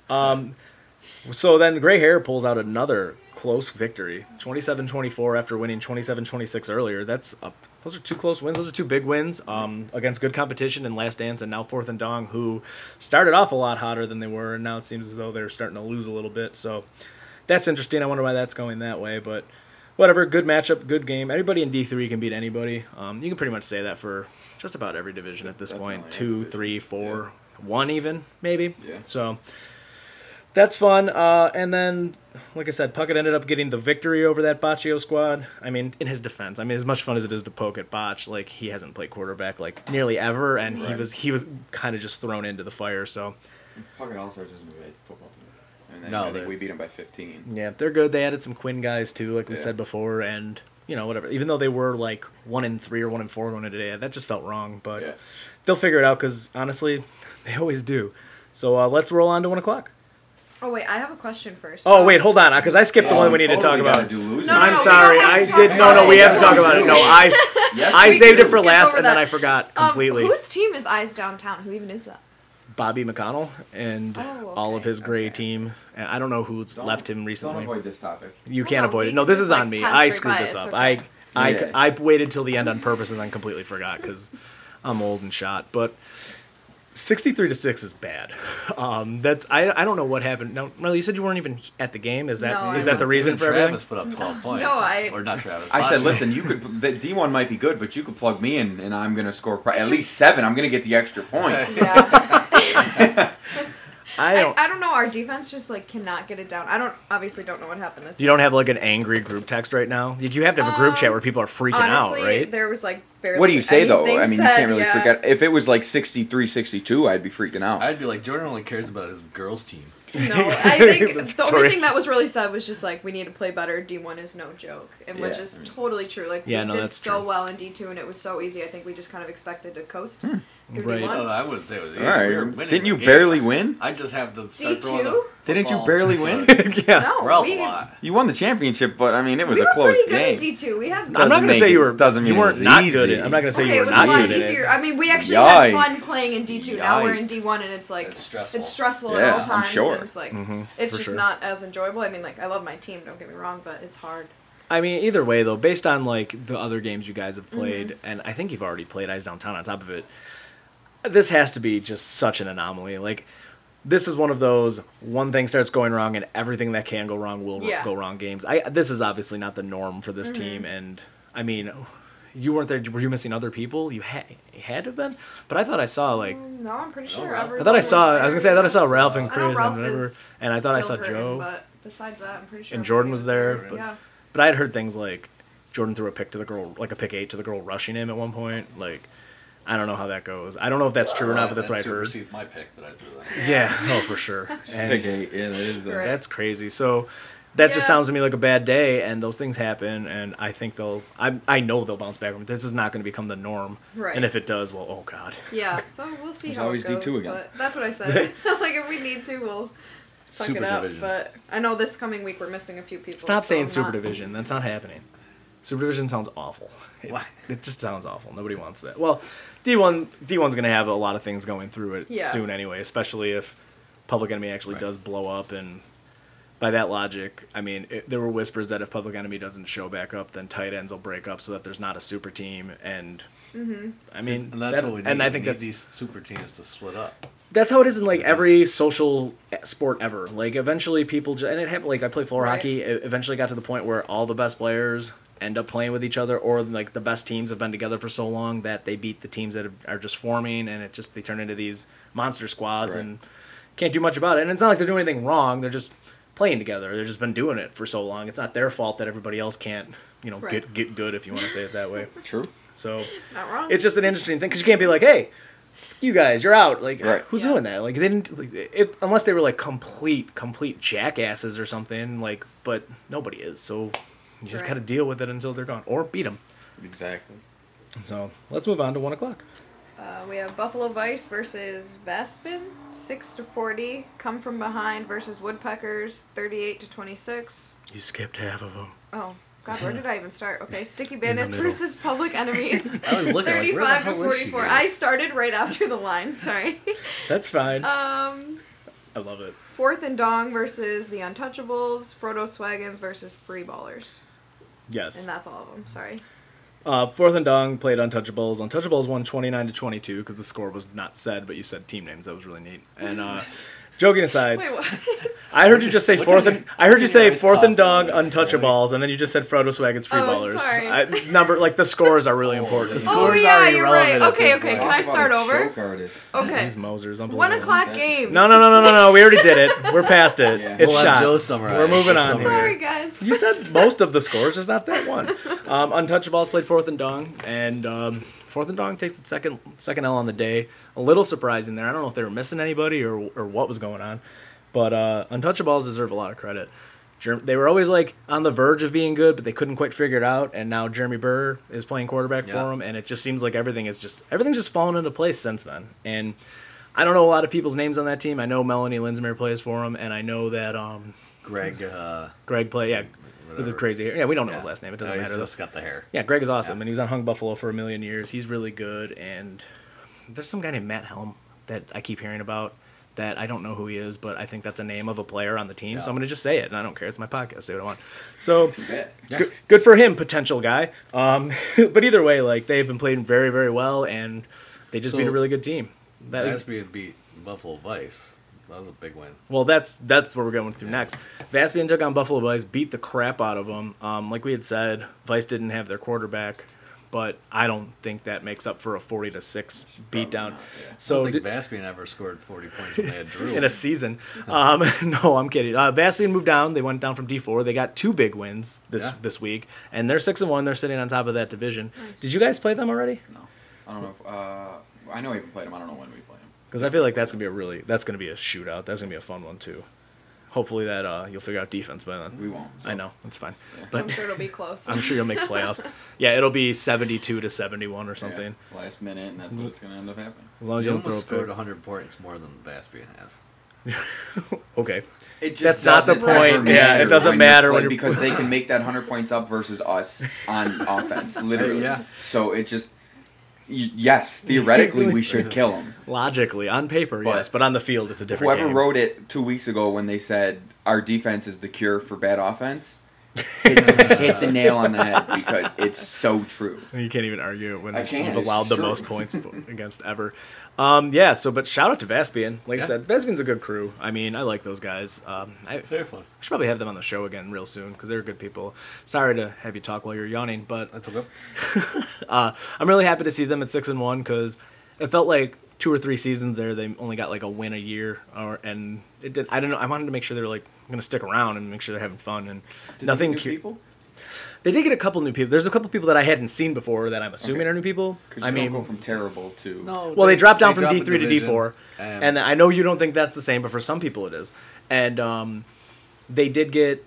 So then Gray Hair pulls out another close victory, 27-24 after winning 27-26 earlier. Those are 2 close wins. Those are 2 big wins against good competition in Last Dance and now Fourth and Dong, who started off a lot hotter than they were, and now it seems as though they're starting to lose a little bit. So that's interesting. I wonder why that's going that way, but whatever. Good matchup, good game. Anybody in D3 can beat anybody. You can pretty much say that for just about every division at this point. Definitely 2, 3, 4, 1 even, maybe. Yeah. So that's fun. And then, like I said, Puckett ended up getting the victory over that Baccio squad. I mean, in his defense, I mean, as much fun as it is to poke at Botch, like, he hasn't played quarterback, like, nearly ever, and he was kind of just thrown into the fire, so. Puckett All-Stars isn't a good football team. And then No, I think they're- we beat them by 15. Yeah, they're good. They added some Quinn guys, too, like we Yeah. said before, and, you know, whatever. Even though they were, like, 1-3 or 1-4 going into today, that just felt wrong, but Yeah. they'll figure it out, because, honestly, they always do. So let's roll on to 1 o'clock. Oh wait, I have a question first. Oh, wait, hold on, because I skipped the one we need to talk totally gotta about. do losers. No, I'm we sorry, don't have I to talk did. about No, we it. have to talk about it. No, I We saved can it for skip last, over and then that. I forgot completely. Whose team is Eyes Downtown? Who even is that? Bobby McConnell and Oh, all of okay. his gray team. And I don't know who's left him Don't recently. avoid this topic. You Oh, can't no, avoid we it. No, can this just, is like, on me. pass I right screwed by, this it's up. okay. Yeah. I waited till the end on purpose and then completely forgot because I'm old and shot. But 63-6 is bad. That's I don't know what happened. No, Marley, you said you weren't even at the game. Is that No, is I that the wasn't. reason for everything? Travis put up 12 points. No, or not Travis. I said, Bocce. listen, you could. The D1 might be good, but you could plug me in, and I'm gonna score at It's least 7. I'm gonna get the extra point. Yeah. I don't. I don't know. Our defense just like cannot get it down. Obviously don't know what happened this You don't have like an angry group text right now. You have to have a group chat where people are freaking Honestly, out, right? there was like barely What do you say though? anything I mean, you said, can't really yeah. forget. If it was like 63-62, I'd be freaking out. I'd be like, Jordan only cares about his girls' team. No, I think the only Victorious. thing that was really said was just like we need to play better. D1 is no joke, and which Yeah. is totally true. Like Yeah, we no, did that's so true. well in D2, and it was so easy. I think we just kind of expected to coast through Right. No, D1. I wouldn't say it was easy. All right, We were winning didn't the you game. barely win? I just have to start D2? throwing the Didn't you football. barely win? Yeah. No, We're off we, a lot. You won the championship, but I mean, it was we a were close pretty game. good in D2. We had. I'm not going to make say it- you were. doesn't mean you it weren't was not easy. good. I'm not going to say Okay, you it were was not a lot good at easier. it. I mean, we actually had fun Yikes. playing in D2. Now we're in Yikes. D1, and it's like It's stressful. It's stressful Yeah, at all I'm times. sure. And it's like it's for just sure. not as enjoyable. I mean, like I love my team. Don't get me wrong, but it's hard. I mean, either way though, based on like the other games you guys have played, Mm-hmm. and I think you've already played Eyes Downtown on top of it. This has to be just such an anomaly. Like, this is one of those one thing starts going wrong and everything that can go wrong will Yeah. go wrong games. This is obviously not the norm for this team, and I mean, you weren't there. Were you missing other people? You had to have been, but I thought I saw like. No, I'm pretty sure. Ralph. everyone I thought I saw. was I was gonna say I thought I saw there. Ralph and I know Chris Ralph and whatever, is and I thought I saw still hurting, Joe. But besides that, I'm pretty sure. And Jordan everybody was there, but- Yeah. But I had heard things like Jordan threw a pick to the girl, like a pick 8 to the girl rushing him at one point. Like, I don't know how that goes. I don't know if that's true or not, but that's what I heard. superseded my pick that I threw that. Yeah, oh for sure. And Big 8, yeah, that is. Right. that's crazy. So that just Yeah. sounds to me like a bad day, and those things happen. And I think I know they'll bounce back from it. This is not going to become the norm. Right. And if it does, well, oh god. Yeah, so we'll see There's how always it goes. D2 again. But that's what I said. Like if we need to, we'll suck Super it up. division. But I know this coming week we're missing a few people. Stop so saying I'm super not- division. That's not happening. Super division sounds awful. Why? It just sounds awful. Nobody wants that. Well, D1's going to have a lot of things going through it Yeah. soon anyway, especially if Public Enemy actually does blow up. And by that logic, I mean, there were whispers that if Public Enemy doesn't show back up, then tight ends will break up so that there's not a super team. And I mean, And that's that- what we need. and I We think need that's these super teams to split up. that's how it is in like every social sport ever. Like eventually people and it happened. Like I played floor Right. hockey. It eventually got to the point where all the best players end up playing with each other, or like the best teams have been together for so long that they beat the teams that are just forming, and they turn into these monster squads Right. and can't do much about it. And it's not like they're doing anything wrong. They're just playing together. They've just been doing it for so long. It's not their fault that everybody else can't, Right. get good, if you want to say it that way. True. So Not wrong. it's just an interesting thing because you can't be like, hey, you guys, you're out. Like, Right. who's Yeah. doing that? Like, they didn't. Like, unless they were like complete jackasses or something. Like, but nobody is. So you just Right. got to deal with it until they're gone, or beat them. Exactly. So let's move on to 1:00. We have Buffalo Vice versus Vespin, 6-40. Come from behind versus Woodpeckers, 38-26. You skipped half of them. Oh God, where did I even start? Okay, Sticky the Bandits middle. versus Public Enemies. I was looking like, where the hell is she 35-44. going? I started right after the line. Sorry. That's fine. Uh, I love it. Fourth and Dong versus the Untouchables. Frodo Swaggins versus Free Ballers. Yes. And that's all of them. Sorry. Fourth and Dong played Untouchables. Untouchables won 29-22 because the score was not said, but you said team names. That was really neat. And joking aside, Wait, what? I heard you just say What's fourth your- and I heard you what's say your ice fourth and coffee? Dong Untouchables, and then you just said Frodo Swaggins Free Oh, Ballers. sorry. Number like the scores are really important. the Oh Score's yeah, already you're right. relevant at Okay, this okay. point. Can I Talk start about a over? choke artist. Okay. These Mosers, 1 unbelievable. o'clock games. No. We already did it. We're past it. Yeah. It's We'll let shot. Joe summarize. We're moving the on summary. Sorry, guys. You said most of the scores, just not that one. Untouchables played fourth and Dong, and fourth and Dong takes its second L on the day. A little surprising there. I don't know if they were missing anybody or what was going on, but Untouchables deserve a lot of credit. They were always like on the verge of being good, but they couldn't quite figure it out. And now Jeremy Burr is playing quarterback Yeah. for them, and it just seems like everything's just fallen into place since then. And I don't know a lot of people's names on that team. I know Melanie Linsmere plays for them, and I know that Greg. Greg with the Whatever. crazy hair. Yeah, we don't know Yeah. his last name. It No, doesn't he's matter. just got the hair. Yeah, Greg is awesome, Yeah. and he was on Hung Buffalo for a million years. He's really good, and there's some guy named Matt Helm that I keep hearing about that I don't know who he is, but I think that's a name of a player on the team, so Yeah. I'm going to just say it, and I don't care. It's my podcast. Say what I want. So Yeah. good for him, potential guy. But either way, like they've been playing very, very well, and they just So- beat a really good team. Vaspian beat Buffalo Vice. That was a big win. Well, that's what we're going through next. Vaspian took on Buffalo Vice, beat the crap out of them. Like we had said, Vice didn't have their quarterback, but I don't think that makes up for a 40-6 beatdown. I So don't think Vaspian ever scored 40 points when they had Drew. in a season. No, I'm kidding. Vaspian moved down. They went down from D4. They got 2 big wins this week, and they're 6-1. They're sitting on top of that division. Nice. Did you guys play them already? No, I don't know. I know we played them. I don't know when we played them. Because I feel like that's gonna be a shootout. That's gonna be a fun one too. Hopefully that you'll figure out defense by then. We won't. So. I know, it's fine. Yeah. But I'm sure it'll be close. I'm sure you'll make playoffs. Yeah, it'll be 72-71 or something. Yeah, last minute, and that's what's gonna end up happening. As long as He you don't throw almost a scored pick. 100 points more than Vaspian has. Okay. It just That's not the doesn't point. ever Yeah, it doesn't when matter you when play you're because they can make that 100 points up versus us on offense, literally. Yeah. So it just, yes, theoretically we should kill them. Logically, on paper, But yes, but on the field, it's a different Whoever game. wrote it 2 weeks ago when they said our defense is the cure for bad offense, hit the nail on the head because it's so true. You can't even argue it when I can't, you've it's allowed the true. most points against ever. But shout out to Vaspian. Like I Yeah. said, Vaspian's a good crew. I mean, I like those guys. I Very fun. should probably have them on the show again real soon because they're good people. Sorry to have you talk while you're yawning, but That's okay. I'm really happy to see them at 6-1 because it felt like 2 or 3 seasons there they only got like a win a year, and it did. I don't know. I wanted to make sure they were like going to stick around and make sure they're having fun and nothing. New people? They did get a couple new people. There's a couple people that I hadn't seen before that I'm assuming are new people. I mean, go from terrible to No. Well, they dropped down from dropped D3 to division, D4, and I know you don't think that's the same, but for some people it is. And they did get,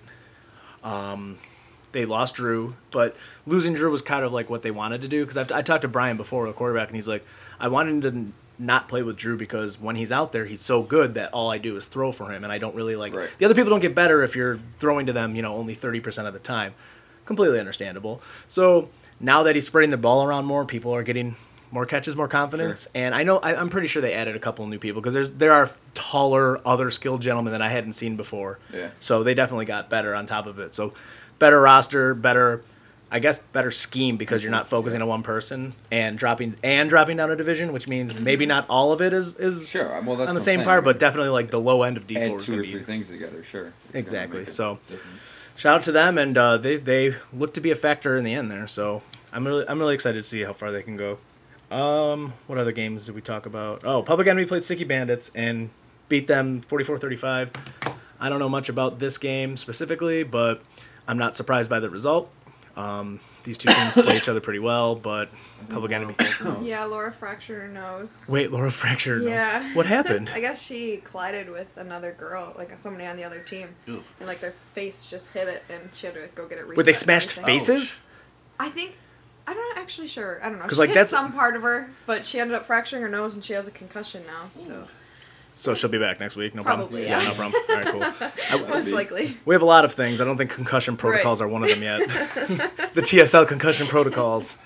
they lost Drew, but losing Drew was kind of like what they wanted to do. Because I talked to Brian before, the quarterback, and he's like, I wanted to not play with Drew because when he's out there, he's so good that all I do is throw for him, and I don't really like. Right. The other people don't get better if you're throwing to them, only 30% of the time. Completely understandable. So now that he's spreading the ball around more, people are getting more catches, more confidence. Sure. And I'm pretty sure they added a couple of new people because there are taller, other skilled gentlemen that I hadn't seen before. Yeah. So they definitely got better on top of it. So better roster, better scheme because you're not focusing on one person and dropping down a division, which means maybe not all of it is Sure. Well, that's on the what same I'm par, saying. but definitely like the low end of D4 Add is 2 going or to 3 be things together. Sure. It's gonna exactly. make a So difference. shout out to them, and they look to be a factor in the end there. So I'm really excited to see how far they can go. What other games did we talk about? Oh, Public Enemy played Sticky Bandits and beat them 44-35. I don't know much about this game specifically, but I'm not surprised by the result. These two teams play each other pretty well, but Public Enemy. Yeah, Laura fractured her nose. Wait, Laura fractured. her nose. Yeah. What happened? I guess she collided with another girl, like somebody on the other team, Ew. and like their face just hit it, and she had to go get it reset. Were they and smashed everything. faces? I think. I'm not actually sure. I don't know. 'Cause, She like, hit that's- some part of her, but she ended up fracturing her nose, and she has a concussion now. So So she'll be back next week. No Probably, problem. yeah. No problem. All right, cool. most likely. We have a lot of things. I don't think concussion protocols are one of them yet. The TSL concussion protocols.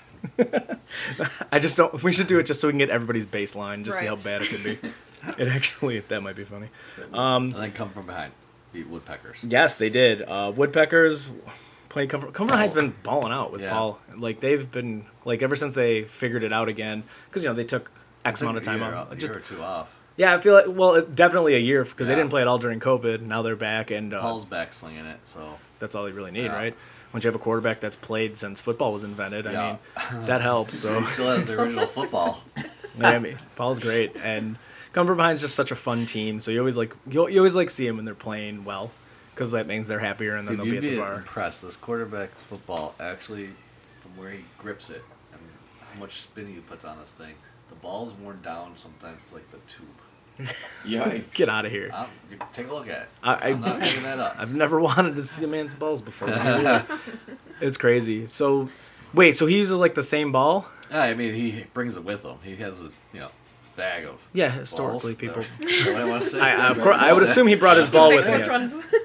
I just don't. We should do it just so we can get everybody's baseline, just see how Right. bad it could be. That might be funny. And then come from behind. Beat Woodpeckers. Yes, they did. Woodpeckers playing Cumberland Heights been balling out with Yeah. Paul. Like they've been ever since they figured it out again because they took X amount of time off. A year or two off. Yeah, I feel like definitely a year because they Yeah. didn't play it all during COVID. Now they're back and Paul's back slinging it, so that's all you really need, Yeah. right? Once you have a quarterback that's played since football was invented, Yeah. I mean, that helps. So he still has the original football. I mean, Paul's great, and Come From Behind's just such a fun team. So you always like see them when they're playing well, because that means they're happier and See, then they'll be you'd at the be bar. impressed. This quarterback football, actually, from where he grips it and how much spin he puts on this thing, the ball's worn down sometimes like the tube. Yikes. Get out of here. You take a look at it. I- I'm not making that up. I've never wanted to see a man's balls before. It's crazy. So, wait, so he uses like the same ball? Yeah, I mean, he brings it with him. He has a bag of Yeah, historically, balls. people. Is that what I want to say? Of course, I would assume he brought his ball with him. Which yes. ones?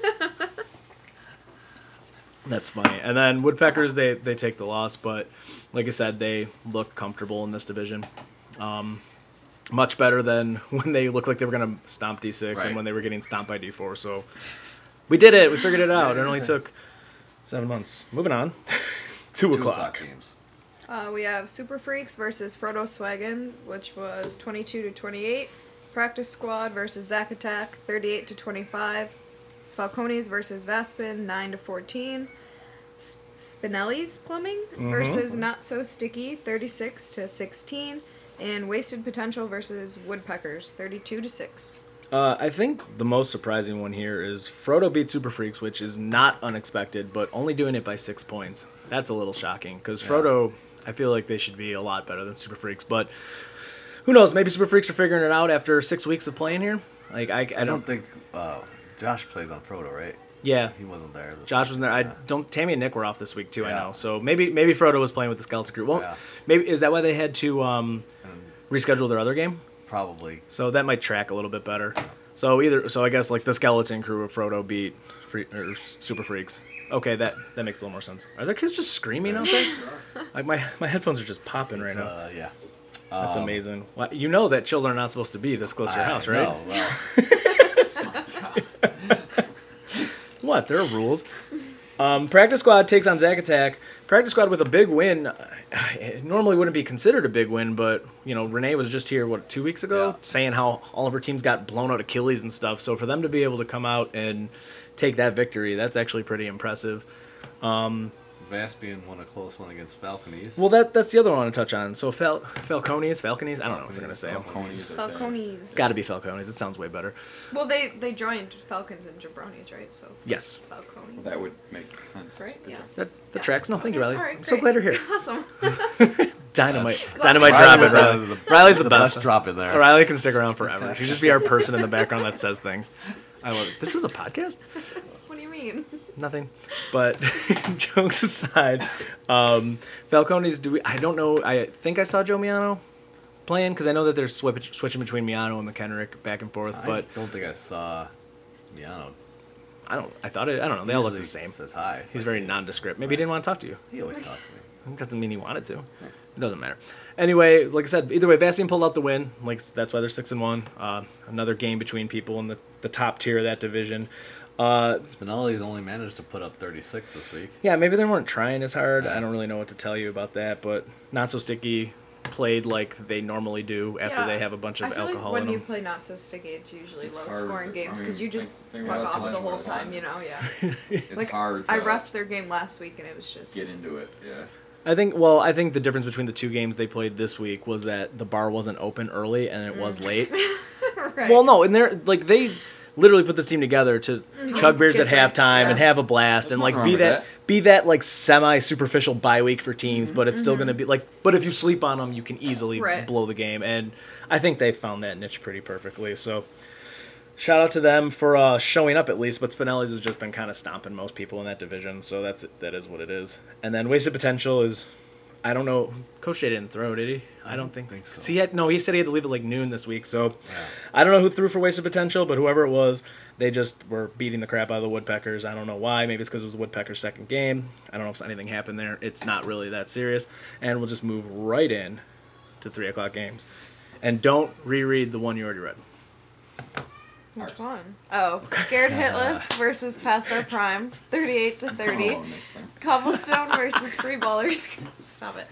That's funny. And then Woodpeckers, they take the loss, but like I said, they look comfortable in this division. Much better than when they looked like they were going to stomp D6 Right. and when they were getting stomped by D4. So we did it. We figured it out. It only took 7 months. Moving on. 2 2 o'clock. games. We have Super Freaks versus Frodo Swaggin, which was 22-28. Practice Squad versus Zack Attack, 38-25. Falcones versus Vaspin, 9-14. Spinelli's Plumbing versus Not So Sticky, 36-16. And Wasted Potential versus Woodpeckers, 32-6. I think the most surprising one here is Frodo beat Super Freaks, which is not unexpected, but only doing it by 6 points. That's a little shocking, because Frodo, I feel like they should be a lot better than Super Freaks, but who knows? Maybe Super Freaks are figuring it out after 6 weeks of playing here. Like I don't think Josh plays on Frodo, right? Yeah, He wasn't there. Josh wasn't there. I don't. Tammy and Nick were off this week too. I know. So maybe Frodo was playing with the Skeleton Crew. Well, maybe is that why they had to reschedule their other game? Probably. So that might track a little bit better. So I guess like the Skeleton Crew of Frodo beat Super Freaks. Okay, that makes a little more sense. Are there kids just screaming out there? Like my headphones are just popping right now. Yeah. That's amazing. Well, you know that children are not supposed to be this close to your house, right? No, well. What? There are rules. Practice Squad takes on Zack Attack. Practice Squad with a big win. It normally wouldn't be considered a big win, but Renee was just here 2 weeks ago saying how all of her teams got blown out Achilles and stuff. So for them to be able to come out and take that victory, that's actually pretty impressive. Vaspian won a close one against Falcones. Well, that's the other one I want to touch on. So Falcones, I don't know if you're gonna say them. Falcones. Got to be Falcones. It sounds way better. Well, they joined Falcons and Jabronis, right? So Yes. Falcones. That would make sense. Right? Yeah. That tracks. No, thank you, Riley. All right, I'm so great. glad you're here. Awesome. Dynamite Glad we drop got it, that. Riley. Riley's the best. Best drop in there. Riley can stick around forever. She'll just be our person in the background that says things. I love it. This is a podcast? What do you mean? Nothing. But jokes aside, Falcones, I don't know. I think I saw Joe Miano playing because I know that they're switching between Miano and McHenrick back and forth. But I don't think I saw Miano. I don't know. They all look the same. Says hi. He's very nondescript. Maybe he didn't want to talk to you. He always talks to me. That doesn't mean he wanted to. It doesn't matter. Anyway, like I said, either way, Vaspian pulled out the win. Like that's why they're 6-1. Another game between people in the top tier of that division. Spinelli's only managed to put up 36 this week. Yeah, maybe they weren't trying as hard. I don't really know what to tell you about that, but Not So Sticky played like they normally do after they have a bunch of I feel alcohol like in when them. you play Not So Sticky, it's usually low hard. scoring games I because mean, you just think fuck about off it. the whole Last time, one. yeah. It's Like, hard to I roughed their game last week and it was just. get into it. Yeah. I think the difference between the two games they played this week was that the bar wasn't open early and it was late. Right. Well, no, and they literally put this team together to chug beers Get at drinks, halftime yeah. and have a blast and nothing like wrong be with that that. like semi superficial bye week for teams, but it's still going to be like. But if you sleep on them, you can easily Right. blow the game, and I think they found that niche pretty perfectly. So shout out to them for showing up at least. But Spinelli's has just been kind of stomping most people in that division, so that is what it is. And then Wasted Potential is. I don't know. Coach J didn't throw, did he? I don't think so. He said he had to leave at like noon this week. So I don't know who threw for Wasted Potential, but whoever it was, they just were beating the crap out of the Woodpeckers. I don't know why. Maybe it's because it was the Woodpeckers' second game. I don't know if anything happened there. It's not really that serious. And we'll just move right in to 3 o'clock games. And don't reread the one you already read. Which one? Oh, Scared Hitless versus Past Our Prime, 38-30. Oh, next time. Cobblestone versus Free Ballers. Stop it.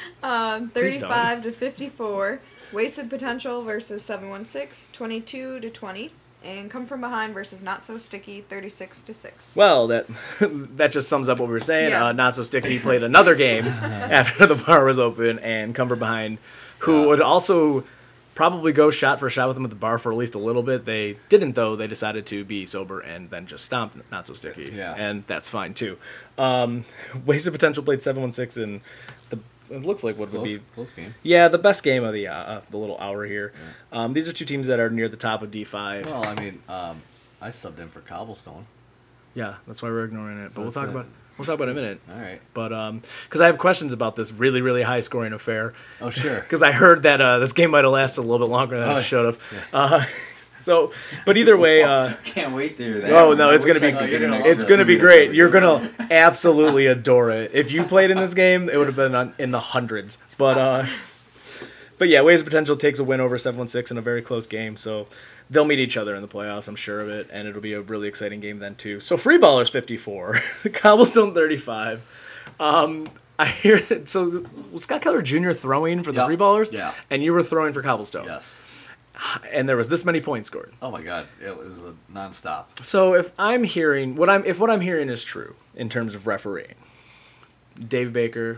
35-54. Wasted Potential versus 716, 22-20. And Come From Behind versus Not So Sticky, 36-6. Well, that just sums up what we were saying. Yeah. Not So Sticky played another game after the bar was open, and Come From Behind, who would also probably go shot for shot with them at the bar for at least a little bit. They didn't, though. They decided to be sober and then just stomp Not So Sticky. Yeah. And that's fine, too. Wasted Potential played 716, and it looks like what would be... Close game. Yeah, the best game of the little hour here. These are two teams that are near the top of D5. Well, I mean, I subbed in for Cobblestone. Yeah, that's why we're ignoring it. So But we'll it's talk good. about it in a minute. All right. But because I have questions about this really, really high scoring affair. Oh, sure. Because I heard that this game might have lasted a little bit longer than it should have. But either way, Can't wait to hear that. oh no, it's I gonna wish be I could get an it's extra gonna be seat great. for You're you. gonna absolutely adore it. If you played in this game, it would have been in the hundreds. But yeah, Wasted Potential takes a win over 716 in a very close game. So they'll meet each other in the playoffs, I'm sure of it, and it'll be a really exciting game then too. So Free Ballers 54, Cobblestone 35. I hear that. So was Scott Keller Jr. throwing for the Yep. Three Ballers? Yeah. And you were throwing for Cobblestone. Yes. And there was this many points scored. Oh my God, it was a nonstop. So if I'm hearing what I'm hearing is true in terms of refereeing, Dave Baker,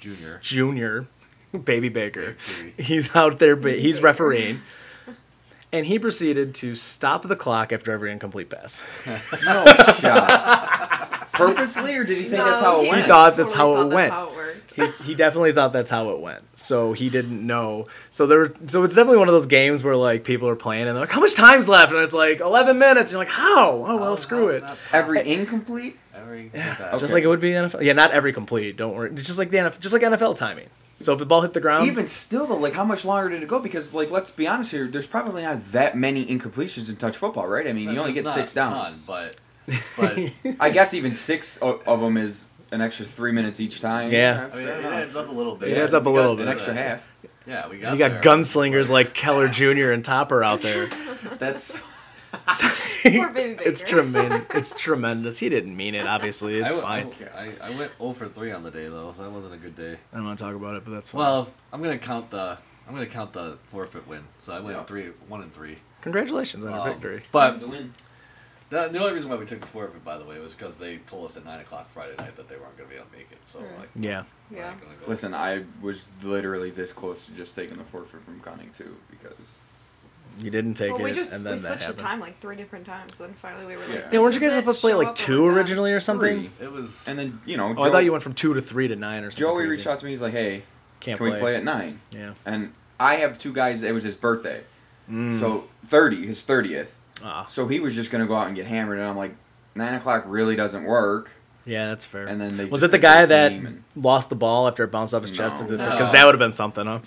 Jr., Baby Baker, Baby. he's out there, he's refereeing, and he proceeded to stop the clock after every incomplete pass. No shot. Purposely, or did he think that's how it he went? He thought that's how it Totally went. thought that's how it worked. He definitely thought that's how it went. So he didn't know. So it's definitely one of those games where like people are playing and they're like, how much time's left? And it's like 11 minutes. And you're like, how? Oh well, screw it. Every incomplete? Every Yeah, just like it would be NFL. Yeah, not every complete. Don't worry. It's just like NFL timing. So if the ball hit the ground, Even still, though, like, how much longer did it go? Because, like, let's be honest here, there's probably not that many incompletions in touch football, right? I mean, you only get There's 6 not a downs. ton, but I guess even 6 of them is an extra 3 minutes each time. Yeah. I mean, it adds up a little bit. It adds up a little An bit. extra half. Yeah, we got. you got there. gunslingers like Keller Jr. and Topper out there. That's... Poor Baby Baker. It's tremendous. It's tremendous. He didn't mean it. Obviously, it's fine. I went 0 for 3 on the day though. So that wasn't a good day. I don't want to talk about it, but that's fine. Well, I'm gonna count the forfeit win. So I went Yeah. 1 and 3. Congratulations on your victory. But the only reason why we took the forfeit, by the way, was because they told us at 9 o'clock Friday night that they weren't gonna be able to make it. So Right. like, Yeah. we're Yeah. not gonna go. Listen, I was literally this close to just taking the forfeit from Cunning, too, because... You didn't take Well, it, we and then switched that the happened. time like 3 different times. Then finally we were like, Yeah. Yeah, weren't you "This guys is supposed to play it, like show up 2 when we're done." originally or something? 3. It was. And then, you know, Oh, I thought you went from 2 to 3 to 9 or something. Joey crazy. reached out to me, he's like, hey, Can't can play. we play at 9? Yeah. And I have 2 guys, it was his birthday. Mm. So, his 30th. Ah. So he was just going to go out and get hammered, and I'm like, 9 o'clock really doesn't work. Yeah, that's fair. And then they Was just it the picked guy their that team and- lost the ball after it bounced off his chest? No. Because No. that would have been something, huh?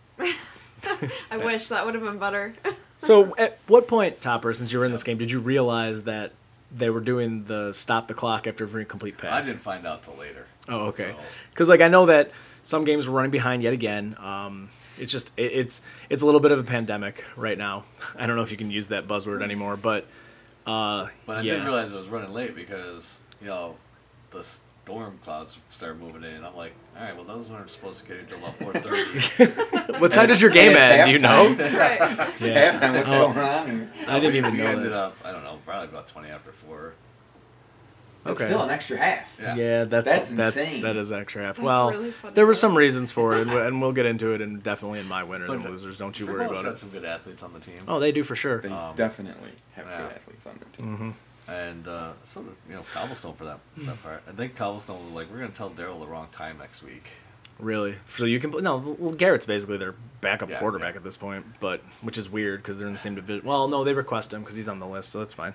I wish that would have been better. So, at what point, Topper, since you were in this game, did you realize that they were doing the stop the clock after every complete I pass? didn't find out till later. Oh, okay. So- Because like I know that some games were running behind yet again. It's just it's a little bit of a pandemic right now. I don't know if you can use that buzzword anymore, but But I yeah. didn't realize it was running late because, the storm clouds started moving in. I'm like, all right, well, those weren't supposed to get until about 4:30. What time did your game it's end? Do you know? halftime. Right. Yeah. Halftime, what's Oh. going on here? I didn't even we know ended that. up, I don't know, probably about 20 after 4. That's Okay. still an extra half. Yeah. Yeah, that's insane. that is extra half. That's Well, really funny, there were though. some reasons for it, and we'll get into it, and definitely in my winners and But losers. Don't you Football's worry about got it. some good athletes on the team. Oh, they do for sure. They definitely have good yeah. athletes on their team. Mm-hmm. And so Cobblestone for that part. I think Cobblestone was like, we're gonna tell Daryl the wrong time next week. Really? So you can no. Well, Garrett's basically their backup Yeah, quarterback yeah. at this point, but which is weird because they're in the same division. Well, no, they request him because he's on the list, so that's fine.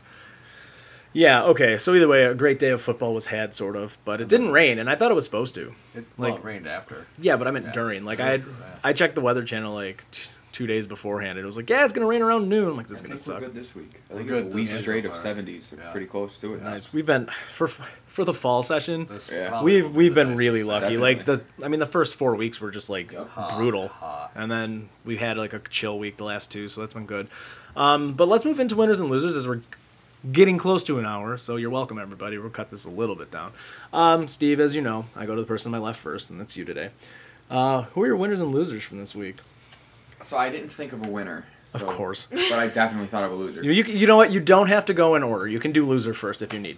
Yeah. Okay. So either way, a great day of football was had, sort of, but it didn't rain, and I thought it was supposed to. It Like- rained after. Yeah, but I meant Yeah. during. Like Yeah. I checked the Weather Channel like 2 days beforehand. It was like, yeah, it's gonna rain around noon. I'm like, this is I gonna think we're suck. good this week. I We're think good it's a this week week straight so of far. 70s. We're Yeah. pretty close to it. Nice. We've been for the fall session. This Yeah. probably will be We've the been nicest really set. lucky. Like the first 4 weeks were just like Yep. brutal, Hot. and then we had like a chill week the last 2, so that's been good. But let's move into winners and losers as we're getting close to an hour. So you're welcome, everybody. We'll cut this a little bit down. Steve, as you know, I go to the person on my left first, and that's you today. Who are your winners and losers from this week? So I didn't think of a winner. Of so- course. But I definitely thought of a loser. You know what? You don't have to go in order. You can do loser first if you need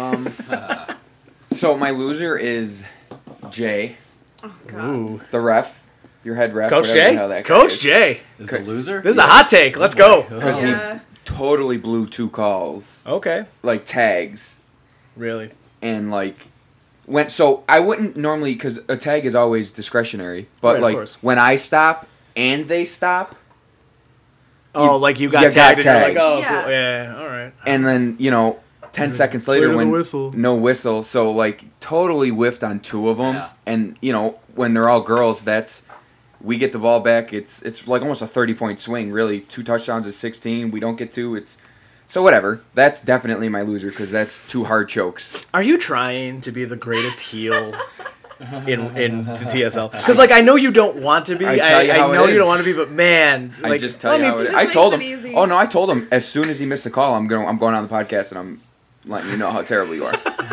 to. So my loser is Jay, Oh God. Ooh, the ref, your head ref. Coach whatever the Jay. hell that guy Coach is. Jay. Is the loser? This is a hot take. Let's go. Because Yeah. he totally blew 2 calls, Okay. like tags, Really? and like went. So I wouldn't normally, because a tag is always discretionary. But Right, of like course. when I stop and they stop, Oh, like you got you got tagged. And you're like, tagged. oh, Yeah. cool. Yeah. All right. and then 10 seconds Clear later to the when whistle. no whistle, so like totally whiffed on 2 of them, Yeah. and when they're all girls, we get the ball back. It's like almost a 30-point swing. Really, 2 touchdowns is 16. We don't get 2. It's so whatever. That's definitely my loser because that's 2 hard chokes. Are you trying to be the greatest heel in the TSL? Because like I know you don't want to be. I tell you how I know it you don't is. want to be, but man, I like, just tell let you me- how it is. This I makes told it him. easy. Oh no, I told him as soon as he missed the call, I'm going on the podcast and I'm letting you know how terrible you are.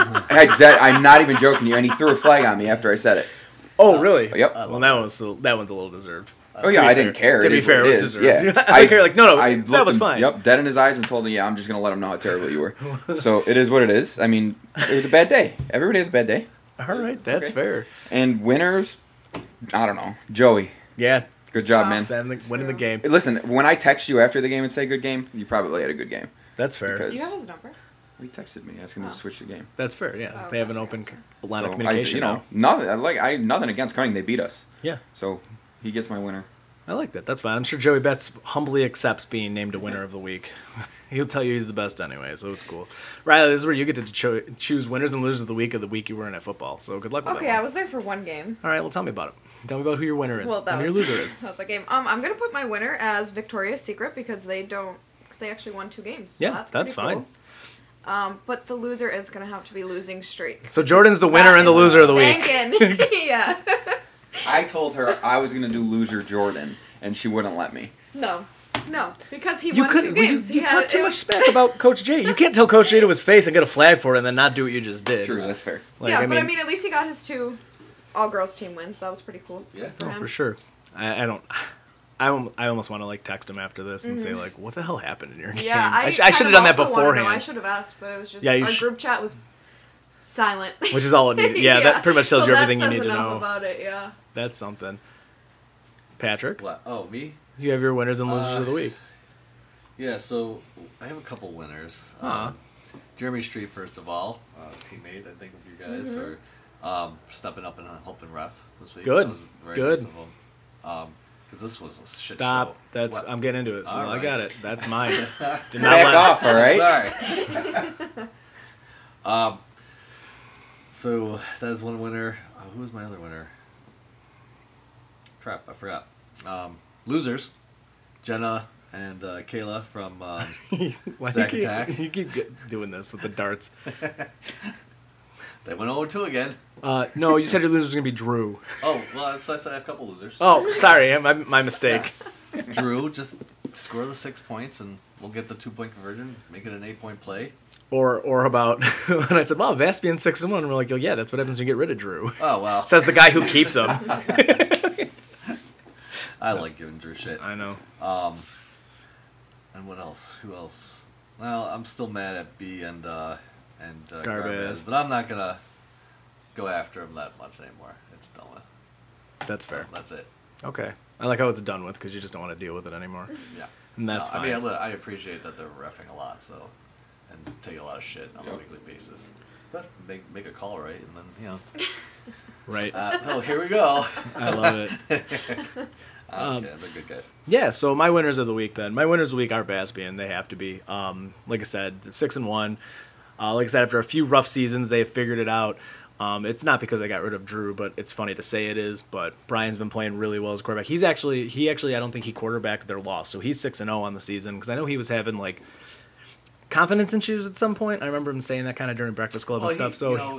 I'm not even joking you, and he threw a flag on me after I said it. Oh, really? Yep. Well, that one's a little deserved. Oh yeah, I didn't care. To be fair, it was deserved. Yeah, I didn't care. Like, no, that was fine. Yep, dead in his eyes and told him, yeah, I'm just gonna let him know how terrible you were. So it is what it is. I mean, it was a bad day. Everybody has a bad day. All right, that's fair. And winners, I don't know. Joey, Yeah, good job, man. winning the game. Listen, when I text you after the game and say good game, you probably had a good game. That's fair. Because You have his number? he texted me asking me to switch the game. That's fair. Yeah, Oh, they have an gotcha, open gotcha. line of So, communication. nothing against Cunning. They beat us. Yeah, So he gets my winner. I like that. That's fine. I'm sure Joey Betts humbly accepts being named a winner of the week. He'll tell you he's the best anyway, so it's cool. Riley, this is where you get to choose winners and losers of the week you were in at football. So good luck with Okay, that. I was there for one game. All right, well, tell me about it. Tell me about who your winner is. Well, that and was your loser is. that was a game. I'm gonna put my winner as Victoria's Secret because they actually won 2 games. So Yeah, that's pretty fine. Cool. But the loser is gonna have to be Losing Streak. So Jordan's the winner That and the is loser of the week. spanking. Yeah. I told her I was gonna do loser Jordan, and she wouldn't let me. No, because he You won 2 couldn't. games. You He talk had- too it much was- smack about Coach J. You can't tell Coach J to his face and get a flag for it and then not do what you just did. True, that's fair. Like, yeah, but I mean, at least he got his 2 all-girls team wins. That was pretty cool. Yeah. For oh, him. for sure. I don't. I almost want to like text him after this and say like, "What the hell happened in your game?" Yeah, I I should have done that also wanna know. I beforehand, should have asked, but it was just Yeah, you our sh- group chat was silent. which is all it needed. Yeah, that pretty much tells So you that everything you says need to enough know. about it. Yeah. That's something. Patrick, What? Oh, me? you have your winners and losers of the week. Yeah, so I have a couple winners. Aw. Jeremy Street, first of all, teammate, I think, of you guys, or stepping up and helping ref this week. Good. That was very Good. nice of him. Because this was a shit Stop. show. That's What? I'm getting into it. So All I got right. it. That's mine. Did not Back let- off, all right? Sorry. So that is one winner. Who was my other winner? Crap, I forgot. Losers, Jenna and Kayla from Why Zack you keep, Attack. you keep doing this with the darts. They went 0-2 again. No, you said your loser was gonna be Drew. Oh, well, that's why I said I have a couple losers. Oh, sorry, my mistake. Drew, just score the 6 points and we'll get the 2-point conversion, make it an 8-point play. Or about when I said, "Wow, Vaspian 6-1," and we're like, "Oh yeah, that's what happens when you get rid of Drew." Oh, wow. Says the guy who keeps him. I like giving Drew shit. I know. And what else? Who else? Well, I'm still mad at B and Garbaz. Garbaz, but I'm not gonna go after him that much anymore. It's done with. That's fair. That's it. Okay, I like how it's done with because you just don't want to deal with it anymore, Yeah. and that's I fine. mean, I appreciate that they're reffing a lot, so and take a lot of shit on a weekly basis. But make a call right, and then Right. oh, here we go. I love it. Okay, they're good guys. Yeah, so my winners of the week then. My winners of the week are Vaspian. They have to be. Like I said, 6-1. Like I said, after a few rough seasons, they've figured it out. It's not because I got rid of Drew, but it's funny to say it is. But Brian's been playing really well as quarterback. He actually, I don't think he quarterbacked their loss. So he's 6-0 on the season because I know he was having like confidence issues at some point. I remember him saying that kind of during Breakfast Club and stuff. So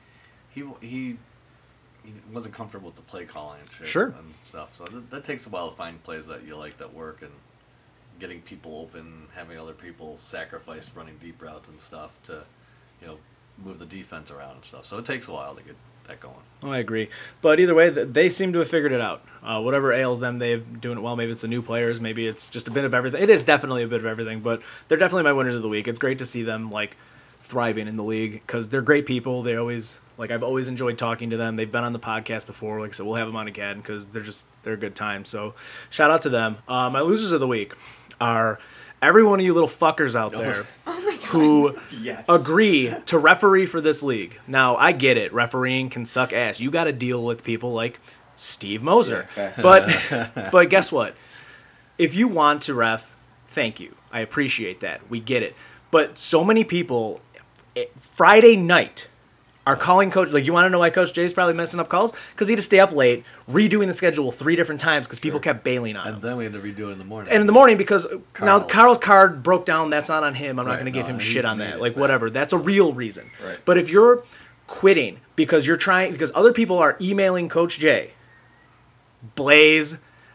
He wasn't comfortable with the play calling and shit Sure. and stuff. So that takes a while to find plays that you like that work and getting people open, having other people sacrifice running deep routes and stuff to, move the defense around and stuff. So it takes a while to get that going. Oh, I agree. But either way, they seem to have figured it out. Whatever ails them, they're doing it well. Maybe it's the new players. Maybe it's just a bit of everything. It is definitely a bit of everything, but they're definitely my winners of the week. It's great to see them, like, thriving in the league because they're great people. They always, I've always enjoyed talking to them. They've been on the podcast before. Like I said, we'll have them on again because they're a good time. So shout out to them. My losers of the week are every one of you little fuckers out there who agree to referee for this league. Now, I get it. Refereeing can suck ass. You got to deal with people like Steve Moser. But guess what? If you want to ref, thank you. I appreciate that. We get it. But so many people, Friday night, are calling Coach. Like, you want to know why Coach Jay's probably messing up calls? Because he had to stay up late, redoing the schedule 3 different times because people kept bailing on him. And then we had to redo it in the morning. And in the morning, because now Carl. Carl's card broke down, that's not on him. I'm not Right, going to give no, him he shit on made that. it Like, bad. whatever. That's a real reason. Right. But if you're quitting because because other people are emailing Coach Jay, Blaze,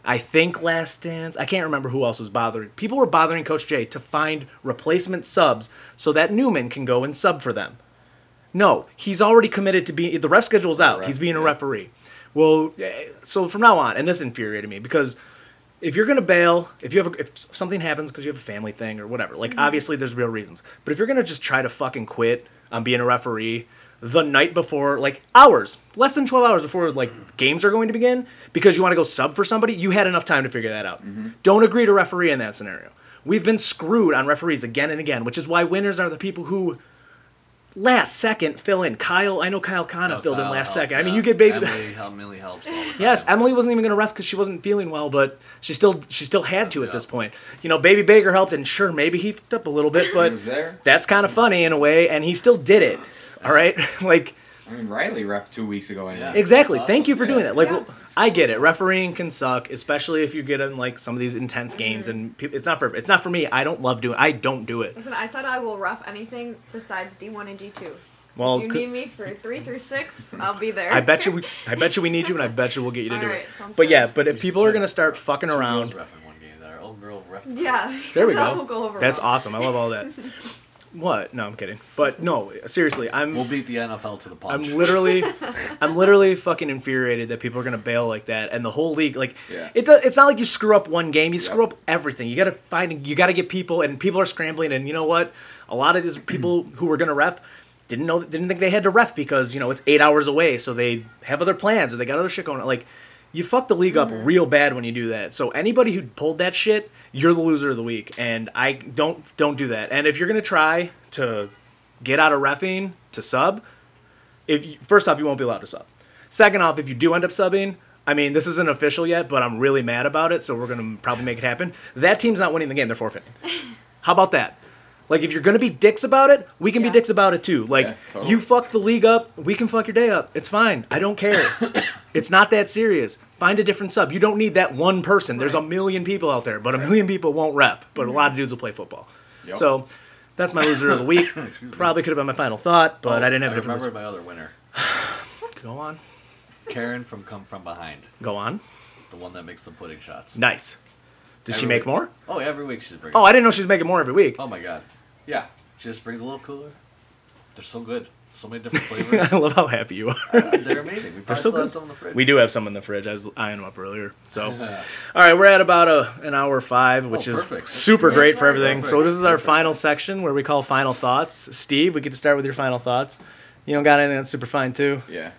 I think Last Dance. I can't remember who else was bothering. People were bothering Coach J to find replacement subs so that Newman can go and sub for them. No, he's already committed to being. The ref schedule's out. He's being a referee. Well, so from now on, and this infuriated me because if you're gonna bail, if something happens because you have a family thing or whatever, like obviously there's real reasons. But if you're gonna just try to fucking quit on being a referee the night before, like hours, less than 12 hours before like games are going to begin, because you want to go sub for somebody, you had enough time to figure that out. Don't agree to referee in that scenario. We've been screwed on referees again and again, which is why winners are the people who last second fill in. I know Kyle Kana filled in last second. I mean, you get baby. Emily helps all the time. Yes, Emily wasn't even going to ref because she wasn't feeling well, but she still had to at this point. You know, Baby Baker helped, and sure, maybe he fucked up a little bit, but that's kind of funny in a way, and he still did it. All right, like. I mean, Riley ref 2 weeks ago. Exactly. Thank you for doing that. Like, I get it. Refereeing can suck, especially if you get in like some of these intense games, and it's not for me. I don't love doing. I don't do it. Listen, I said I will ref anything besides D1 and D2. Well, if you need me for 3 through 6, I'll be there. I bet you we need you, and I bet you we'll get you to do it. Sounds But good. yeah, but if people are gonna start fucking around, Yeah. there we go. We'll go over That's well. awesome. I love all that. What? No, I'm kidding. But no, seriously, We'll beat the NFL to the punch. I'm literally fucking infuriated that people are gonna bail like that, and the whole league, like, it's not like you screw up one game, you screw up everything. You gotta get people, and people are scrambling, and you know what? A lot of these people who were gonna ref didn't think they had to ref because, you know, it's 8 hours away, so they have other plans or they got other shit going on. Like, you fuck the league up real bad when you do that. So anybody who pulled that shit, you're the loser of the week, and I don't do that. And if you're gonna try to get out of reffing to sub, first off, you won't be allowed to sub. Second off, if you do end up subbing, I mean, this isn't official yet, but I'm really mad about it, so we're gonna probably make it happen. That team's not winning the game; they're forfeiting. How about that? Like, if you're gonna be dicks about it, we can be dicks about it too. Like, you fuck the league up, we can fuck your day up. It's fine. I don't care. It's not that serious. Find a different sub. You don't need that one person. There's a million people out there, but a million people won't ref. But a lot of dudes will play football. Yep. So that's my loser of the week. Probably could have been my final thought, but I didn't have a different. I remember my other winner. Go on. Karen from Come From Behind. Go on. The one that makes the pudding shots. Nice. Did she make more? Oh, every week she's bringing. Oh, I didn't know she was making more every week. Oh my god. Yeah, she just brings a little cooler. They're so good. So many different flavors. I love how happy you are. They're amazing. We probably still have some in the fridge. We do have some in the fridge. I was eyeing them up earlier. So, all right, we're at about an hour 5, which is super great for everything. Perfect. So this is our final section where we call final thoughts. Steve, we get to start with your final thoughts. You don't got anything that's super fine too? Yeah.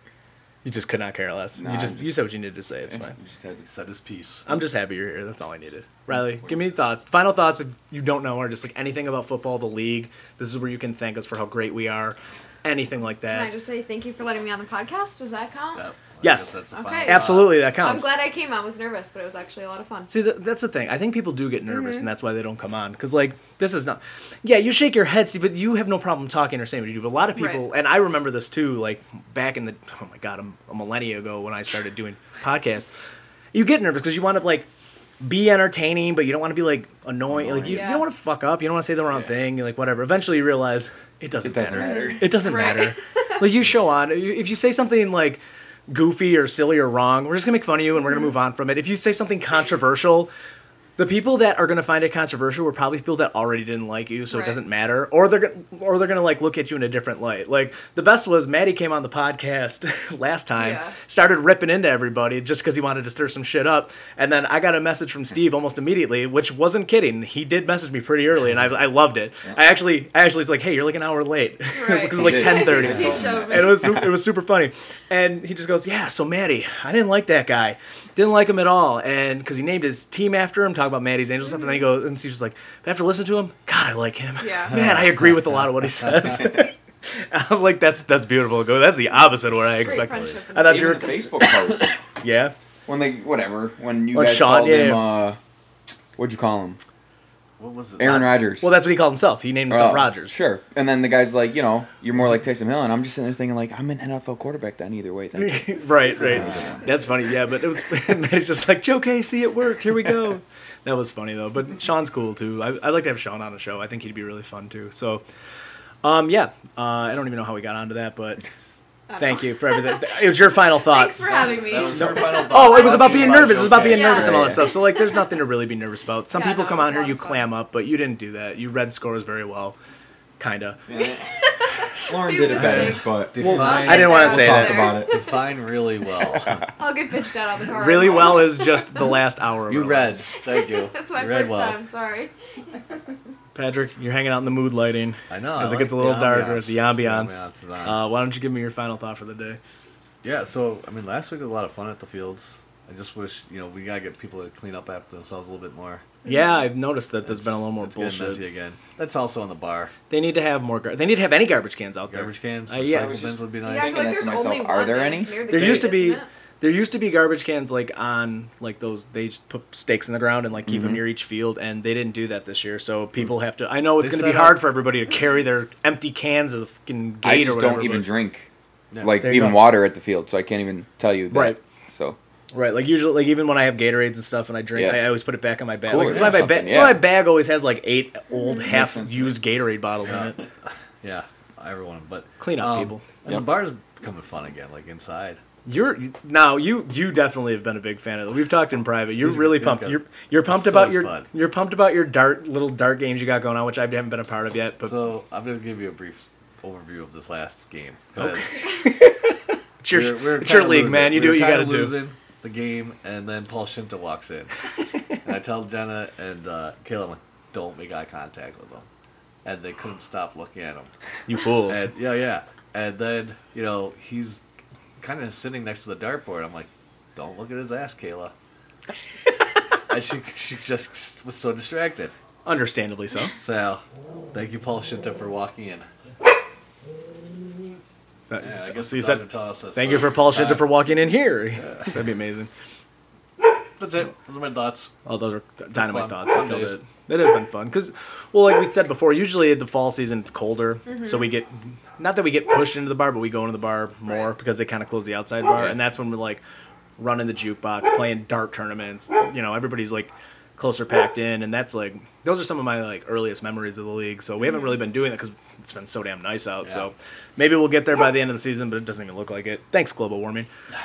You just could not care less. Nah, you said what you needed to say. It's fine. Just had to set his piece. I'm just happy you're here. That's all I needed. Riley, give me thoughts. Final thoughts, if you don't know, are just like anything about football, the league. This is where you can thank us for how great we are. Anything like that. Can I just say thank you for letting me on the podcast? Does that count? Yes. Okay. Absolutely, that counts. I'm glad I came. I was nervous, but it was actually a lot of fun. See, that's the thing. I think people do get nervous, and that's why they don't come on. Because, like, this is not... Yeah, you shake your head, Steve, but you have no problem talking or saying what you do. But a lot of people... Right. And I remember this, too, like, back in the... Oh, my God, a millennia ago when I started doing podcasts. You get nervous because you want to, like, be entertaining, but you don't want to be, like, annoying. Like, you don't want to fuck up. You don't want to say the wrong thing. You're like, whatever. Eventually, you realize it doesn't matter. It doesn't matter. Like, you show on. If you say something, like... goofy or silly or wrong, we're just gonna make fun of you and we're gonna move on from it. If you say something controversial, the people that are gonna find it controversial were probably people that already didn't like you, so it doesn't matter. Or they're gonna like look at you in a different light. Like the best was Maddie came on the podcast last time, started ripping into everybody just because he wanted to stir some shit up, and then I got a message from Steve almost immediately, which wasn't kidding. He did message me pretty early, and I loved it. I actually was like, hey, you're like an hour late. Because it was like 10:30, and it was super funny. And he just goes, yeah, so Maddie, I didn't like that guy, didn't like him at all, and because he named his team after him, talking about Maddie's Angels stuff, and then he goes, and Steve's just like, but after listening to him, God, I like him. Yeah. Man, I agree with a lot of what he says. I was like, that's beautiful. Go, that's the opposite of what I expected. I thought you were the Facebook post. Yeah. When you guys Sean, called him, what'd you call him? What was it? Aaron Rodgers. Well, that's what he called himself. He named himself Rodgers. Sure. And then the guy's like, you're more like Taysom Hill, and I'm just sitting there thinking like, I'm an NFL quarterback then either way. Thank you. right. That's funny. Yeah, but it was it's just like Joe Casey at work. Here we go. That was funny though. But Sean's cool too. I'd like to have Sean on the show. I think he'd be really fun too. So, I don't even know how we got onto that, but Thank you for everything. It was your final thoughts. Thanks for having me. That was her final thought. Oh, it was about being nervous. It was about being Yeah. nervous and all that Yeah. stuff. So, like, there's nothing to really be nervous about. Some Yeah, people no, come it was on a here, lot you of fun. clam up, but you didn't do that. You read scores very well. Kinda. Lauren Few did it better, mistakes. but Define, I didn't want to say we'll that. talk about it. define really well. I'll get pitched out on the car. Really well is just the last hour of You our read. lives. Thank you. That's my You read first well. time. Sorry. Patrick, you're hanging out in the mood lighting. I know. As I it gets a like little the darker, ambiance. the ambiance. is on. Why don't you give me your final thought for the day? Yeah, so I mean, last week was a lot of fun at the fields. I just wish we gotta get people to clean up after themselves a little bit more. Yeah, I've noticed that there's been a little more It's getting bullshit. messy again. That's also in the bar. They need to have more. They need to have any garbage cans out there. Garbage cans, Yeah. recycle bins would be Yeah, I nice. feel like that there's to myself, only are one. there and any? it's near the There used to gate, be. isn't it? There used to be garbage cans like on like those. They just put stakes in the ground and like keep them near each field, and they didn't do that this year. So people have to. I know it's They going to be set hard up- for everybody to carry their empty cans of fucking I gate or just whatever. don't even but- drink, Yeah. like There you even go. water at the field, so I can't even tell you that. Right. So Right, like usually, like even when I have Gatorades and stuff and I drink, Yeah. I always put it back in my bag. Cool, Like, that's yeah, why my something, that's why yeah. my bag always has like 8 old sense. half-used Gatorade bottles in it. Yeah, everyone. But Clean up, people. And the bar's becoming fun again, like inside. You definitely have been a big fan of it. We've talked in private. You're He's- really he's pumped. got- You're pumped so about much your fun. you're pumped about your little dart games you got going on, which I haven't been a part of yet. But So I'm gonna give you a brief overview of this last game. 'Cause it's your, we're it's your kinda league, losing. man. You do what you We're got to kinda do. losing the game, and then Paul Shinta walks in, and I tell Jenna and Kayla, I'm like, don't make eye contact with him, and they couldn't stop looking at him. You fools. And yeah, and then he's kind of sitting next to the dartboard. I'm like, don't look at his ass, Kayla. And she just was so distracted. Understandably so. So, thank you, Paul Shinta, for walking in. Yeah, I guess So you the said, dogs are telling us that, thank so you for Paul it's Shinta time. for walking in here. That'd be amazing. That's it. Those are my thoughts. Oh, those are dynamite Fun. thoughts. You Fun killed days. it. It has been fun because, well, like we said before, usually the fall season it's colder, so we get not that we get pushed into the bar, but we go into the bar more Right. because they kind of close the outside bar, Yeah. and that's when we're like running the jukebox, playing dart tournaments. Everybody's like closer packed in, and that's like those are some of my like earliest memories of the league. So we haven't really been doing it because it's been so damn nice out. Yeah. So maybe we'll get there by the end of the season, but it doesn't even look like it. Thanks, global warming.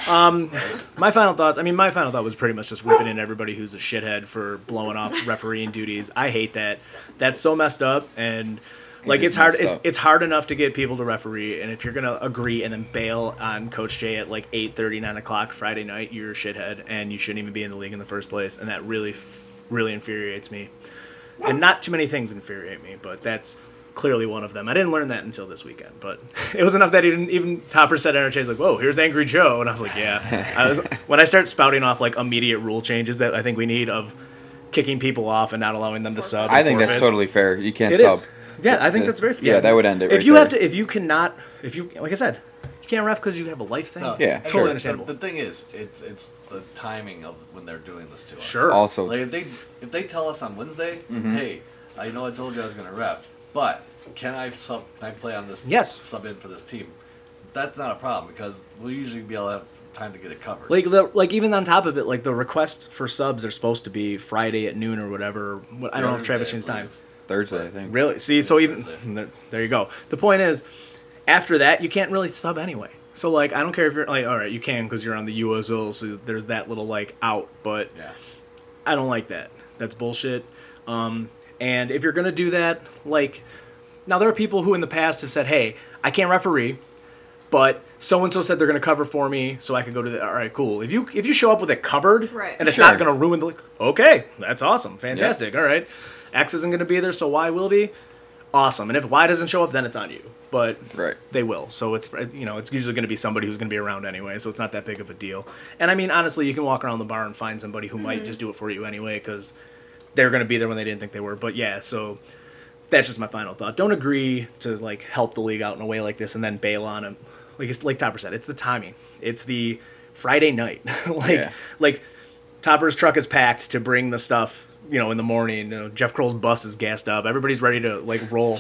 My final thoughts. I mean, my final thought was pretty much just ripping in everybody who's a shithead for blowing off refereeing duties. I hate that. That's so messed up, and like is it's hard. messed up. It's hard enough to get people to referee, and if you're gonna agree and then bail on Coach J at like 8:30, 9 o'clock Friday night, you're a shithead, and you shouldn't even be in the league in the first place. And that really, really infuriates me. And not too many things infuriate me, but that's clearly one of them. I didn't learn that until this weekend, but it was enough that even Topper said NRJ's like, "Whoa, here's Angry Joe," and I was like, "Yeah." When I start spouting off like immediate rule changes that I think we need of kicking people off and not allowing them to sub. I and think that's forfeits. totally fair. You can't It sub. is. Yeah, I think that's very fair. Yeah, that would end it If right you there. have to, if you cannot, if you like I said, you can't ref because you have a life thing. No, Yeah, and totally understandable. The thing is, it's the timing of when they're doing this to us. Sure. Also, Like if they tell us on Wednesday, hey, I know I told you I was gonna ref, but can I play on this? Yes. Sub in for this team. That's not a problem because we'll usually be able to have time to get it covered. Like even on top of it, like the requests for subs are supposed to be Friday at noon or whatever. I don't know if Travis changed time. Thursday, I think. Really? See, so even there you go. The point is, after that, you can't really sub anyway. So like, I don't care if you're like, all right, you can because you're on the USL, so there's that little like out. But Yeah. I don't like that. That's bullshit. And if you're gonna do that, like, now there are people who in the past have said, hey, I can't referee, but so and so said they're gonna cover for me, so I could go to the. All right, cool. If you show up with it covered, Right. and it's Sure. not gonna ruin the. Okay, that's awesome, fantastic. All right, X isn't gonna be there, so Y will be. Awesome. And if Y doesn't show up, then it's on you. But Right. they will. So it's it's usually going to be somebody who's going to be around anyway. So it's not that big of a deal. And I mean, honestly, you can walk around the bar and find somebody who might just do it for you anyway because they're going to be there when they didn't think they were. But yeah, so that's just my final thought. Don't agree to like help the league out in a way like this and then bail on them. Like Topper said, it's the timing. It's the Friday night. Yeah. like Topper's truck is packed to bring the stuff. In the morning, Jeff Kroll's bus is gassed up. Everybody's ready to like roll.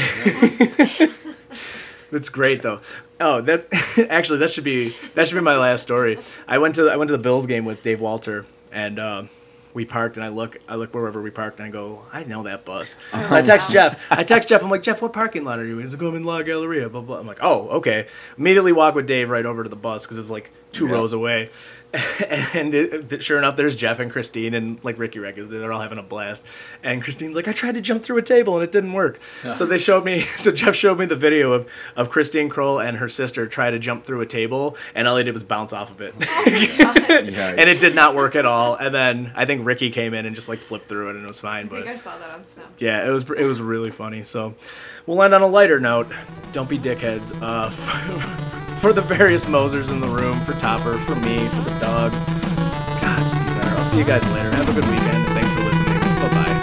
It's great though. Oh, that's actually that should be my last story. I went to the Bills game with Dave Walter, and we parked, and I look wherever we parked, and I go, I know that bus. So I text Jeff. I'm like, Jeff, what parking lot are you in? He's like, I'm in La Galleria, blah, blah. I'm like, oh, okay. Immediately walk with Dave right over to the bus, because it's like 2 rows away. And sure enough, there's Jeff and Christine and like Ricky Records. They're all having a blast. And Christine's like, I tried to jump through a table and it didn't work. So Jeff showed me the video of Christine Kroll and her sister try to jump through a table, and all they did was bounce off of it. And it did not work at all. And then I think Ricky came in and just like flipped through it, and it was fine. I think I saw that on Snap. Yeah, it was really funny. So we'll end on a lighter note. Don't be dickheads. For the various Mosers in the room, for Topper, for me, for the dogs. God, just be better. I'll see you guys later. Have a good weekend. Thanks for listening. Bye-bye.